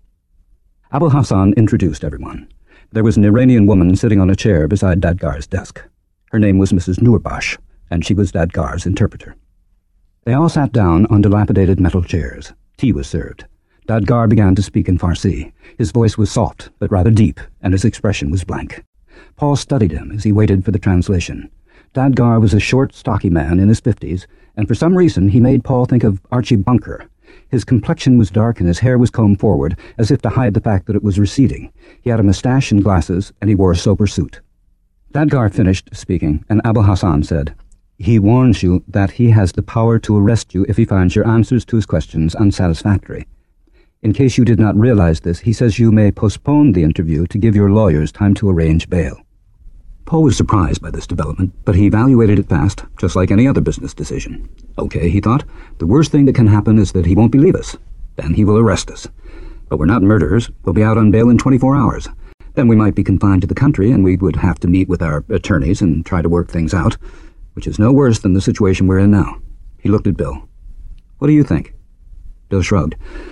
Abul Hassan introduced everyone. There was an Iranian woman sitting on a chair beside Dadgar's desk. Her name was Mrs. Noorbakhsh, and she was Dadgar's interpreter. They all sat down on dilapidated metal chairs. Tea was served. Dadgar began to speak in Farsi. His voice was soft, but rather deep, and his expression was blank. Paul studied him as he waited for the translation. Dadgar was a short, stocky man in his 50s, and for some reason he made Paul think of Archie Bunker. His complexion was dark and his hair was combed forward, as if to hide the fact that it was receding. He had a mustache and glasses, and he wore a sober suit. Dadgar finished speaking, and Abu Hassan said, "He warns you that he has the power to arrest you if he finds your answers to his questions unsatisfactory. In case you did not realize this, he says you may postpone the interview to give your lawyers time to arrange bail." Paul was surprised by this development, but he evaluated it fast, just like any other business decision. Okay, he thought, the worst thing that can happen is that he won't believe us. Then he will arrest us. But we're not murderers. We'll be out on bail in 24 hours. Then we might be confined to the country, and we would have to meet with our attorneys and try to work things out, which is no worse than the situation we're in now. He looked at Bill. "What do you think?" Bill shrugged.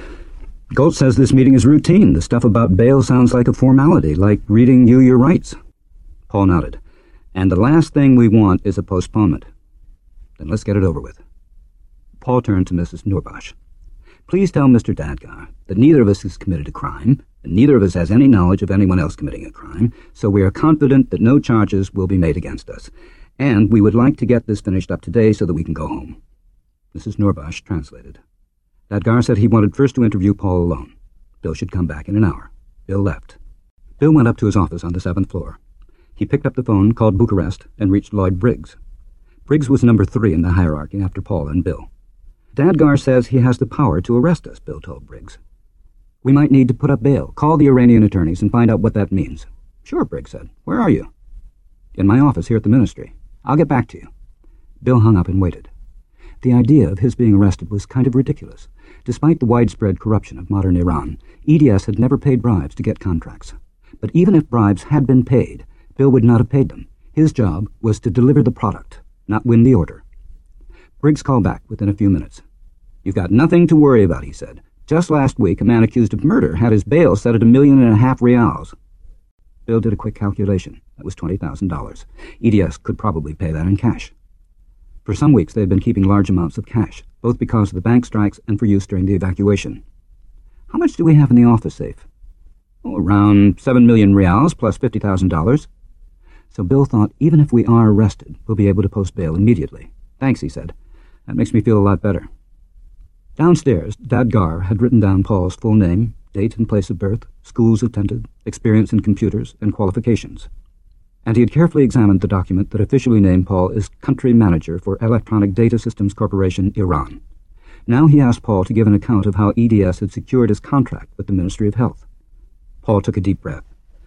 "Gold says this meeting is routine. The stuff about bail sounds like a formality, like reading you your rights." Paul nodded. "And the last thing we want is a postponement." "Then let's get it over with." Paul turned to Mrs. Norbash. "Please tell Mr. Dadgar that neither of us has committed a crime, and neither of us has any knowledge of anyone else committing a crime, so we are confident that no charges will be made against us, and we would like to get this finished up today so that we can go home." Mrs. Norbash translated. Dadgar said he wanted first to interview Paul alone. Bill should come back in an hour. Bill left. Bill went up to his office on the 7th floor. He picked up the phone, called Bucharest, and reached Lloyd Briggs. Briggs was number 3 in the hierarchy after Paul and Bill. "Dadgar says he has the power to arrest us," Bill told Briggs. "We might need to put up bail. Call the Iranian attorneys and find out what that means." "Sure," Briggs said. "Where are you?" "In my office here at the ministry. I'll get back to you." Bill hung up and waited. The idea of his being arrested was kind of ridiculous. Despite the widespread corruption of modern Iran, EDS had never paid bribes to get contracts. But even if bribes had been paid, Bill would not have paid them. His job was to deliver the product, not win the order. Briggs called back within a few minutes. "You've got nothing to worry about," he said. "Just last week, a man accused of murder had his bail set at $1.5 million reals. Bill did a quick calculation. That was $20,000. EDS could probably pay that in cash. For some weeks, they had been keeping large amounts of cash, both because of the bank strikes and for use during the evacuation. "How much do we have in the office safe?" "Oh, around 7 million reals plus $50,000. So Bill thought, even if we are arrested, we'll be able to post bail immediately. "Thanks," he said. "That makes me feel a lot better." Downstairs, Dadgar had written down Paul's full name, date and place of birth, schools attended, experience in computers, and qualifications. And he had carefully examined the document that officially named Paul as Country Manager for Electronic Data Systems Corporation, Iran. Now he asked Paul to give an account of how EDS had secured his contract with the Ministry of Health. Paul took a deep breath.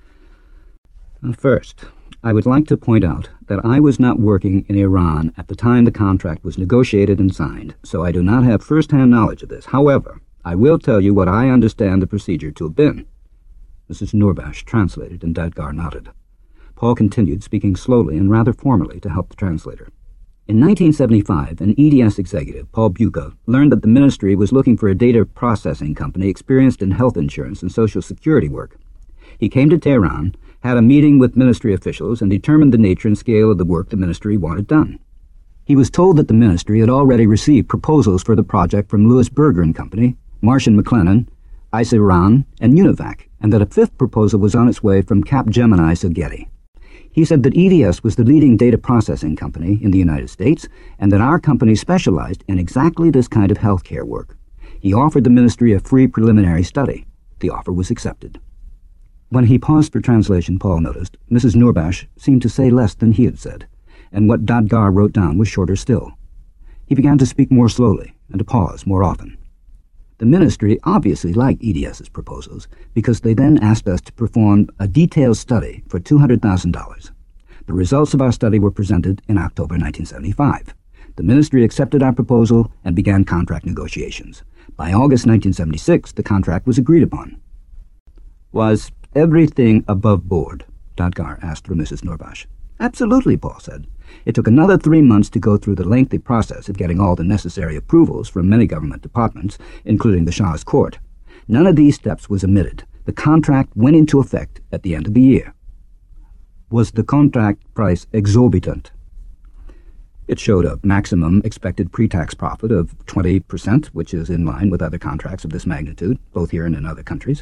"First, I would like to point out that I was not working in Iran at the time the contract was negotiated and signed, so I do not have first-hand knowledge of this. However, I will tell you what I understand the procedure to have been." Mrs. Norbash translated, and Dadgar nodded. Paul continued, speaking slowly and rather formally to help the translator. "In 1975, an EDS executive, Paul Buca, learned that the ministry was looking for a data processing company experienced in health insurance and social security work. He came to Tehran, had a meeting with ministry officials, and determined the nature and scale of the work the ministry wanted done. He was told that the ministry had already received proposals for the project from Louis Berger and Company, Marsh & McLennan, ICE Iran, and Univac, and that a 5th proposal was on its way from Capgemini Sogeti. He said that EDS was the leading data processing company in the United States, and that our company specialized in exactly this kind of healthcare work. He offered the ministry a free preliminary study. The offer was accepted." When he paused for translation, Paul noticed Mrs. Norbash seemed to say less than he had said, and what Dadgar wrote down was shorter still. He began to speak more slowly and to pause more often. "The ministry obviously liked EDS's proposals because they then asked us to perform a detailed study for $200,000. The results of our study were presented in October 1975. The ministry accepted our proposal and began contract negotiations. By August 1976, the contract was agreed upon." "Was everything above board?" Dadgar asked for Mrs. Norbash. "Absolutely," Paul said. "It took another 3 months to go through the lengthy process of getting all the necessary approvals from many government departments, including the Shah's court. None of these steps was omitted. The contract went into effect at the end of the year." "Was the contract price exorbitant?" "It showed a maximum expected pre-tax profit of 20%, which is in line with other contracts of this magnitude, both here and in other countries."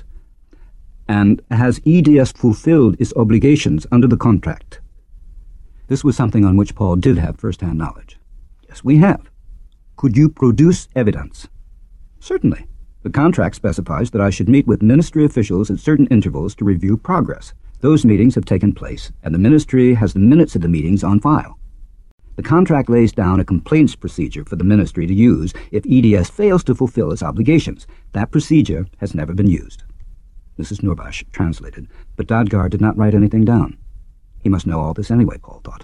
"And has EDS fulfilled its obligations under the contract?" This was something on which Paul did have first-hand knowledge. "Yes, we have." "Could you produce evidence?" Certainly. The contract specifies that I should meet with ministry officials at certain intervals to review progress. Those meetings have taken place, and the ministry has the minutes of the meetings on file. The contract lays down a complaints procedure for the ministry to use if EDS fails to fulfill its obligations. That procedure has never been used. Mrs. Norbash translated, but Dadgar did not write anything down. He must know all this anyway, Paul thought.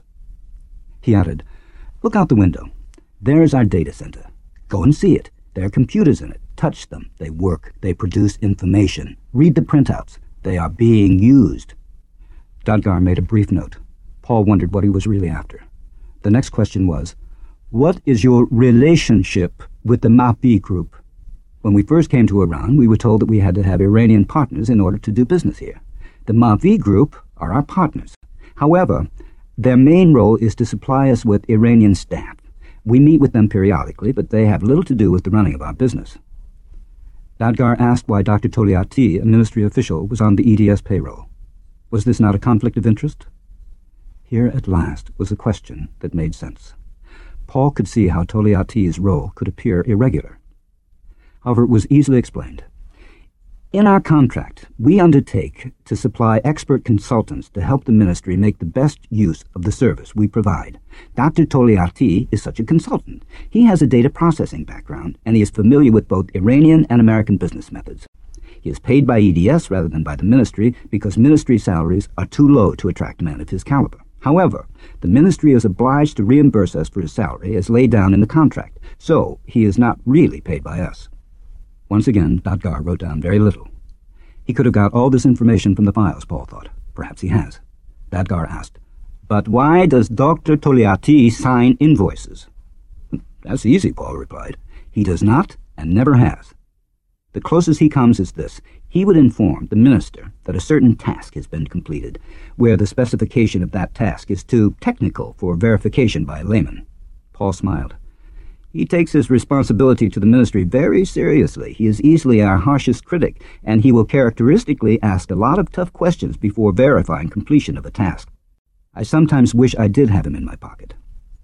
He added, "Look out the window. There's our data center. Go and see it. There are computers in it. Touch them. They work. They produce information. Read the printouts. They are being used." Dadgar made a brief note. Paul wondered what he was really after. The next question was, "What is your relationship with the Mahdi group?" When we first came to Iran, we were told that we had to have Iranian partners in order to do business here. The Mahdi group are our partners. However, their main role is to supply us with Iranian staff. We meet with them periodically, but they have little to do with the running of our business. Dadgar asked why Dr. Toliati, a ministry official, was on the EDS payroll. Was this not a conflict of interest? Here at last was a question that made sense. Paul could see how Toliati's role could appear irregular. However, it was easily explained. In our contract, we undertake to supply expert consultants to help the ministry make the best use of the service we provide. Dr. Toliati is such a consultant. He has a data processing background, and he is familiar with both Iranian and American business methods. He is paid by EDS rather than by the ministry because ministry salaries are too low to attract a man of his caliber. However, the ministry is obliged to reimburse us for his salary as laid down in the contract, so he is not really paid by us. Once again, Dadgar wrote down very little. He could have got all this information from the files, Paul thought. Perhaps he has. Dadgar asked, "But why does Dr. Toliati sign invoices?" "That's easy," Paul replied. "He does not and never has. The closest he comes is this. He would inform the minister that a certain task has been completed, where the specification of that task is too technical for verification by a layman." Paul smiled. "He takes his responsibility to the ministry very seriously. He is easily our harshest critic, and he will characteristically ask a lot of tough questions before verifying completion of a task. I sometimes wish I did have him in my pocket."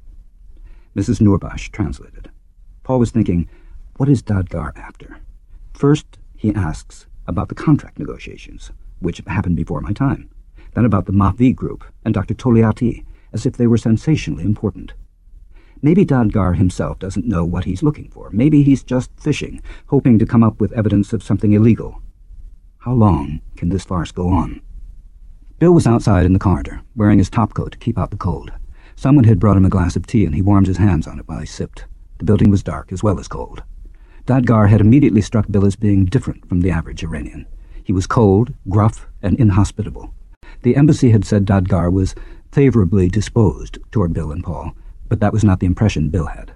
Mrs. Norbash translated. Paul was thinking, what is Dadgar after? First, he asks about the contract negotiations, which happened before my time. Then about the Mahdi group and Dr. Toliati, as if they were sensationally important. Maybe Dadgar himself doesn't know what he's looking for. Maybe he's just fishing, hoping to come up with evidence of something illegal. How long can this farce go on? Bill was outside in the corridor, wearing his topcoat to keep out the cold. Someone had brought him a glass of tea, and he warmed his hands on it while he sipped. The building was dark as well as cold. Dadgar had immediately struck Bill as being different from the average Iranian. He was cold, gruff, and inhospitable. The embassy had said Dadgar was favorably disposed toward Bill and Paul, but that was not the impression Bill had.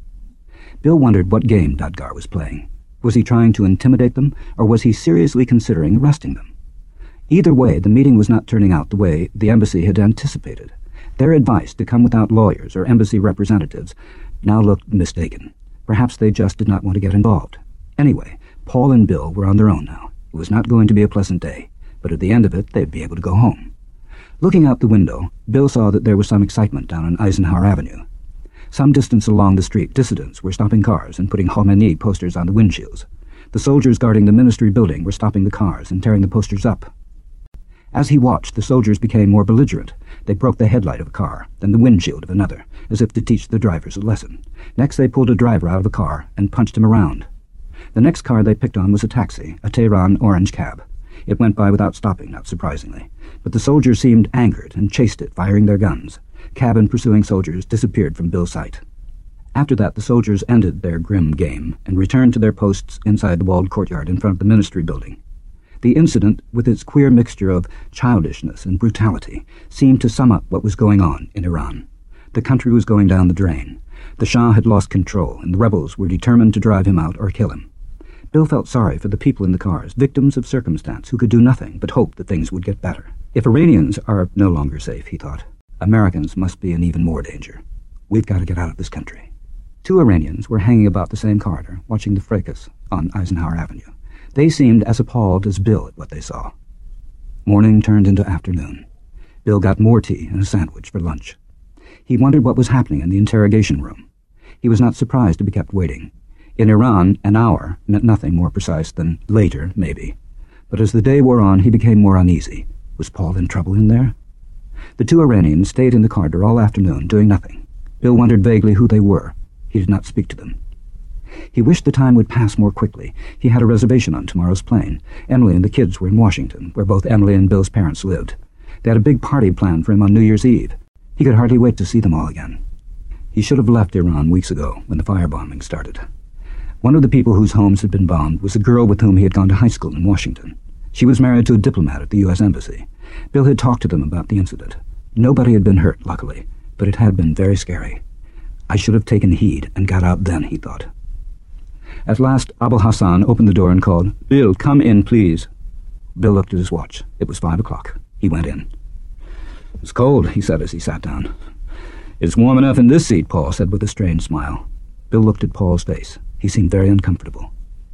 Bill wondered what game Dadgar was playing. Was he trying to intimidate them, or was he seriously considering arresting them? Either way, the meeting was not turning out the way the embassy had anticipated. Their advice to come without lawyers or embassy representatives now looked mistaken. Perhaps they just did not want to get involved. Anyway, Paul and Bill were on their own now. It was not going to be a pleasant day, but at the end of it, they'd be able to go home. Looking out the window, Bill saw that there was some excitement down on Eisenhower Avenue. Some distance along the street, dissidents were stopping cars and putting Khomeini posters on the windshields. The soldiers guarding the ministry building were stopping the cars and tearing the posters up. As he watched, the soldiers became more belligerent. They broke the headlight of a car, then the windshield of another, as if to teach the drivers a lesson. Next, they pulled a driver out of a car and punched him around. The next car they picked on was a taxi, a Tehran orange cab. It went by without stopping, not surprisingly. But the soldiers seemed angered and chased it, firing their guns. Cab and pursuing soldiers disappeared from Bill's sight. After that, the soldiers ended their grim game and returned to their posts inside the walled courtyard in front of the ministry building. The incident, with its queer mixture of childishness and brutality, seemed to sum up what was going on in Iran. The country was going down the drain. The Shah had lost control, and the rebels were determined to drive him out or kill him. Bill felt sorry for the people in the cars, victims of circumstance who could do nothing but hope that things would get better. If Iranians are no longer safe, he thought, Americans must be in even more danger. We've got to get out of this country. 2 Iranians were hanging about the same corridor, watching the fracas on Eisenhower Avenue. They seemed as appalled as Bill at what they saw. Morning turned into afternoon. Bill got more tea and a sandwich for lunch. He wondered what was happening in the interrogation room. He was not surprised to be kept waiting. In Iran, an hour meant nothing more precise than later, maybe. But as the day wore on, he became more uneasy. Was Paul in trouble in there? The two Iranians stayed in the corridor all afternoon, doing nothing. Bill wondered vaguely who they were. He did not speak to them. He wished the time would pass more quickly. He had a reservation on tomorrow's plane. Emily and the kids were in Washington, where both Emily and Bill's parents lived. They had a big party planned for him on New Year's Eve. He could hardly wait to see them all again. He should have left Iran weeks ago, when the firebombing started. One of the people whose homes had been bombed was a girl with whom he had gone to high school in Washington. She was married to a diplomat at the U.S. Embassy. Bill had talked to them about the incident. Nobody had been hurt, luckily, but it had been very scary. I should have taken heed and got out then, he thought. At last, Abul Hassan opened the door and called, "Bill, come in, please." Bill looked at his watch. It was 5 o'clock. He went in. "It's cold," he said as he sat down. "It's warm enough in this seat," Paul said with a strange smile. Bill looked at Paul's face. He seemed very uncomfortable.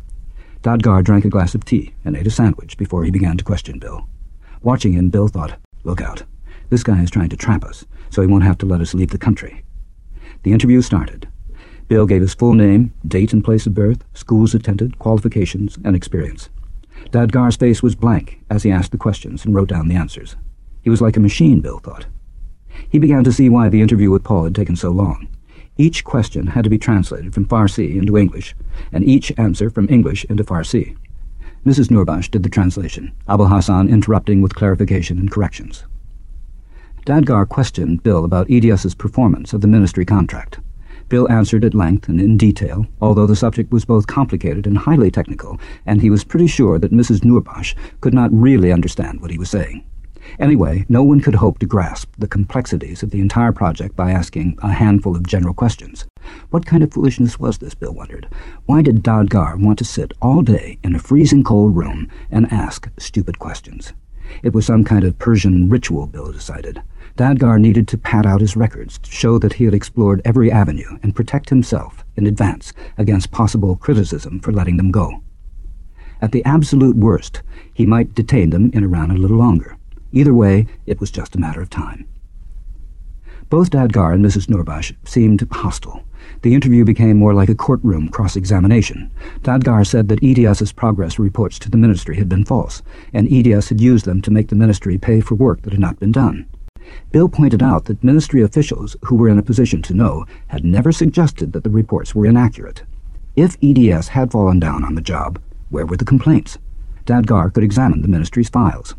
Dadgar drank a glass of tea and ate a sandwich before he began to question Bill. Watching him, Bill thought, "Look out. This guy is trying to trap us, so he won't have to let us leave the country." The interview started. Bill gave his full name, date and place of birth, schools attended, qualifications, and experience. Dadgar's face was blank as he asked the questions and wrote down the answers. He was like a machine, Bill thought. He began to see why the interview with Paul had taken so long. Each question had to be translated from Farsi into English, and each answer from English into Farsi. Mrs. Nurbash did the translation, Abul Hassan interrupting with clarification and corrections. Dadgar questioned Bill about EDS's performance of the ministry contract. Bill answered at length and in detail, although the subject was both complicated and highly technical, and he was pretty sure that Mrs. Nurbash could not really understand what he was saying. Anyway, no one could hope to grasp the complexities of the entire project by asking a handful of general questions. What kind of foolishness was this, Bill wondered? Why did Dadgar want to sit all day in a freezing cold room and ask stupid questions? It was some kind of Persian ritual, Bill decided. Dadgar needed to pad out his records to show that he had explored every avenue and protect himself in advance against possible criticism for letting them go. At the absolute worst, he might detain them in Iran a little longer. Either way, it was just a matter of time. Both Dadgar and Mrs. Nurbash seemed hostile. The interview became more like a courtroom cross-examination. Dadgar said that EDS's progress reports to the ministry had been false, and EDS had used them to make the ministry pay for work that had not been done. Bill pointed out that ministry officials who were in a position to know had never suggested that the reports were inaccurate. If EDS had fallen down on the job, where were the complaints? Dadgar could examine the ministry's files.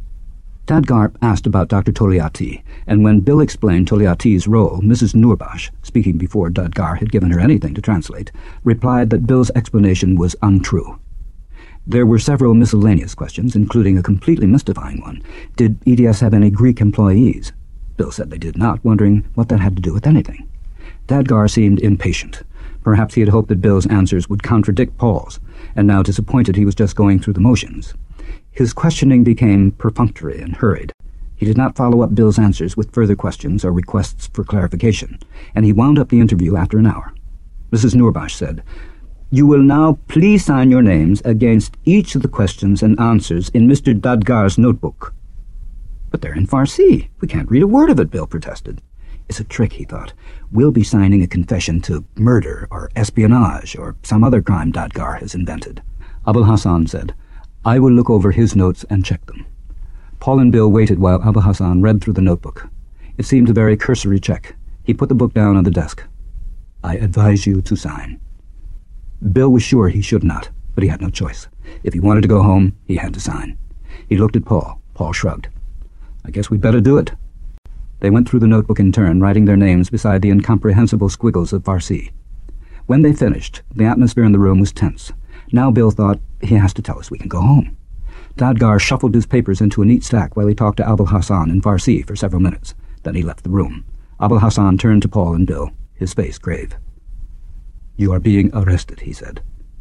Dadgar asked about Dr. Togliatti, and when Bill explained Togliatti's role, Mrs. Nurbash, speaking before Dadgar had given her anything to translate, replied that Bill's explanation was untrue. There were several miscellaneous questions, including a completely mystifying one. Did EDS have any Greek employees? Bill said they did not, wondering what that had to do with anything. Dadgar seemed impatient. Perhaps he had hoped that Bill's answers would contradict Paul's, and now disappointed he was just going through the motions. His questioning became perfunctory and hurried. He did not follow up Bill's answers with further questions or requests for clarification, and he wound up the interview after an hour. Mrs. Nurbash said, "You will now please sign your names against each of the questions and answers in Mr. Dadgar's notebook." "But they're in Farsi. We can't read a word of it," Bill protested. It's a trick, he thought. We'll be signing a confession to murder or espionage or some other crime Dadgar has invented. Abul Hassan said, "I will look over his notes and check them." Paul and Bill waited while Abul Hassan read through the notebook. It seemed a very cursory check. He put the book down on the desk. "I advise you to sign." Bill was sure he should not, but he had no choice. If he wanted to go home, he had to sign. He looked at Paul. Paul shrugged. "I guess we'd better do it." They went through the notebook in turn, writing their names beside the incomprehensible squiggles of Farsi. When they finished, the atmosphere in the room was tense. Now Bill thought, he has to tell us we can go home. Dadgar shuffled his papers into a neat stack while he talked to Abul Hassan in Farsi for several minutes. Then he left the room. Abul Hassan turned to Paul and Bill, his face grave. "You are being arrested," he said.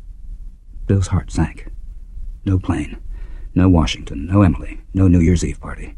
Bill's heart sank. No plane, no Washington, no Emily, no New Year's Eve party.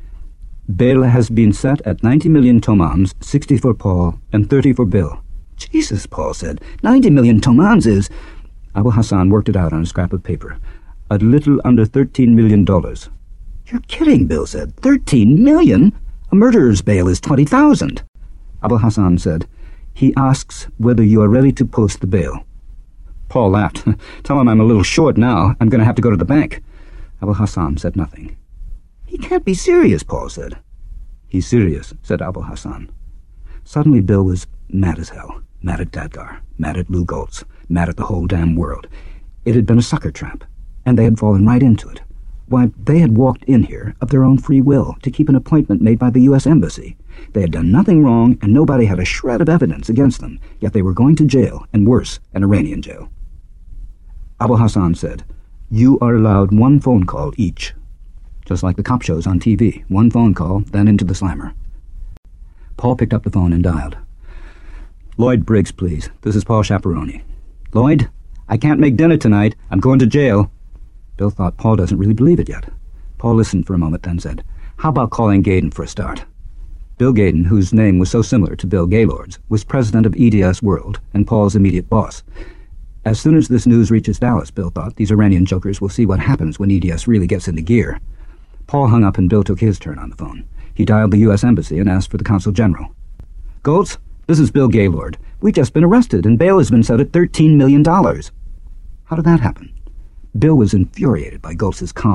Bail has been set at 90 million tomans, 60 for Paul and 30 for Bill. "Jesus," Paul said, 90 million tomans is—" Abul Hassan worked it out on a scrap of paper. "A little under $13 million. "You're kidding," Bill said. 13 million? A murderer's bail is 20,000. Abul Hassan said, "He asks whether you are ready to post the bail." Paul laughed. Tell him I'm a little short now. I'm going to have to go to the bank. Abu Hassan said nothing. He can't be serious, Paul said. He's serious, said Abu Hassan. Suddenly Bill was mad as hell. Mad at Dadgar, mad at Lou Goltz, mad at the whole damn world. It had been a sucker trap, and they had fallen right into it. Why, they had walked in here of their own free will to keep an appointment made by the U.S. Embassy. They had done nothing wrong, and nobody had a shred of evidence against them, yet they were going to jail, and worse, an Iranian jail. Abu Hassan said, "You are allowed one phone call each." Just like the cop shows on TV. One phone call, then into the slammer. Paul picked up the phone and dialed. "Lloyd Briggs, please. This is Paul Chaperone." "Lloyd, I can't make dinner tonight. I'm going to jail." Bill thought Paul doesn't really believe it yet. Paul listened for a moment, then said, "How about calling Gaydon for a start?" Bill Gaydon, whose name was so similar to Bill Gaylord's, was president of EDS World and Paul's immediate boss. As soon as this news reaches Dallas, Bill thought, these Iranian jokers will see what happens when EDS really gets into gear. Paul hung up and Bill took his turn on the phone. He dialed the U.S. Embassy and asked for the Consul General. "Goltz, this is Bill Gaylord. We've just been arrested and bail has been set at $13 million. How did that happen? Bill was infuriated by Goltz's calm.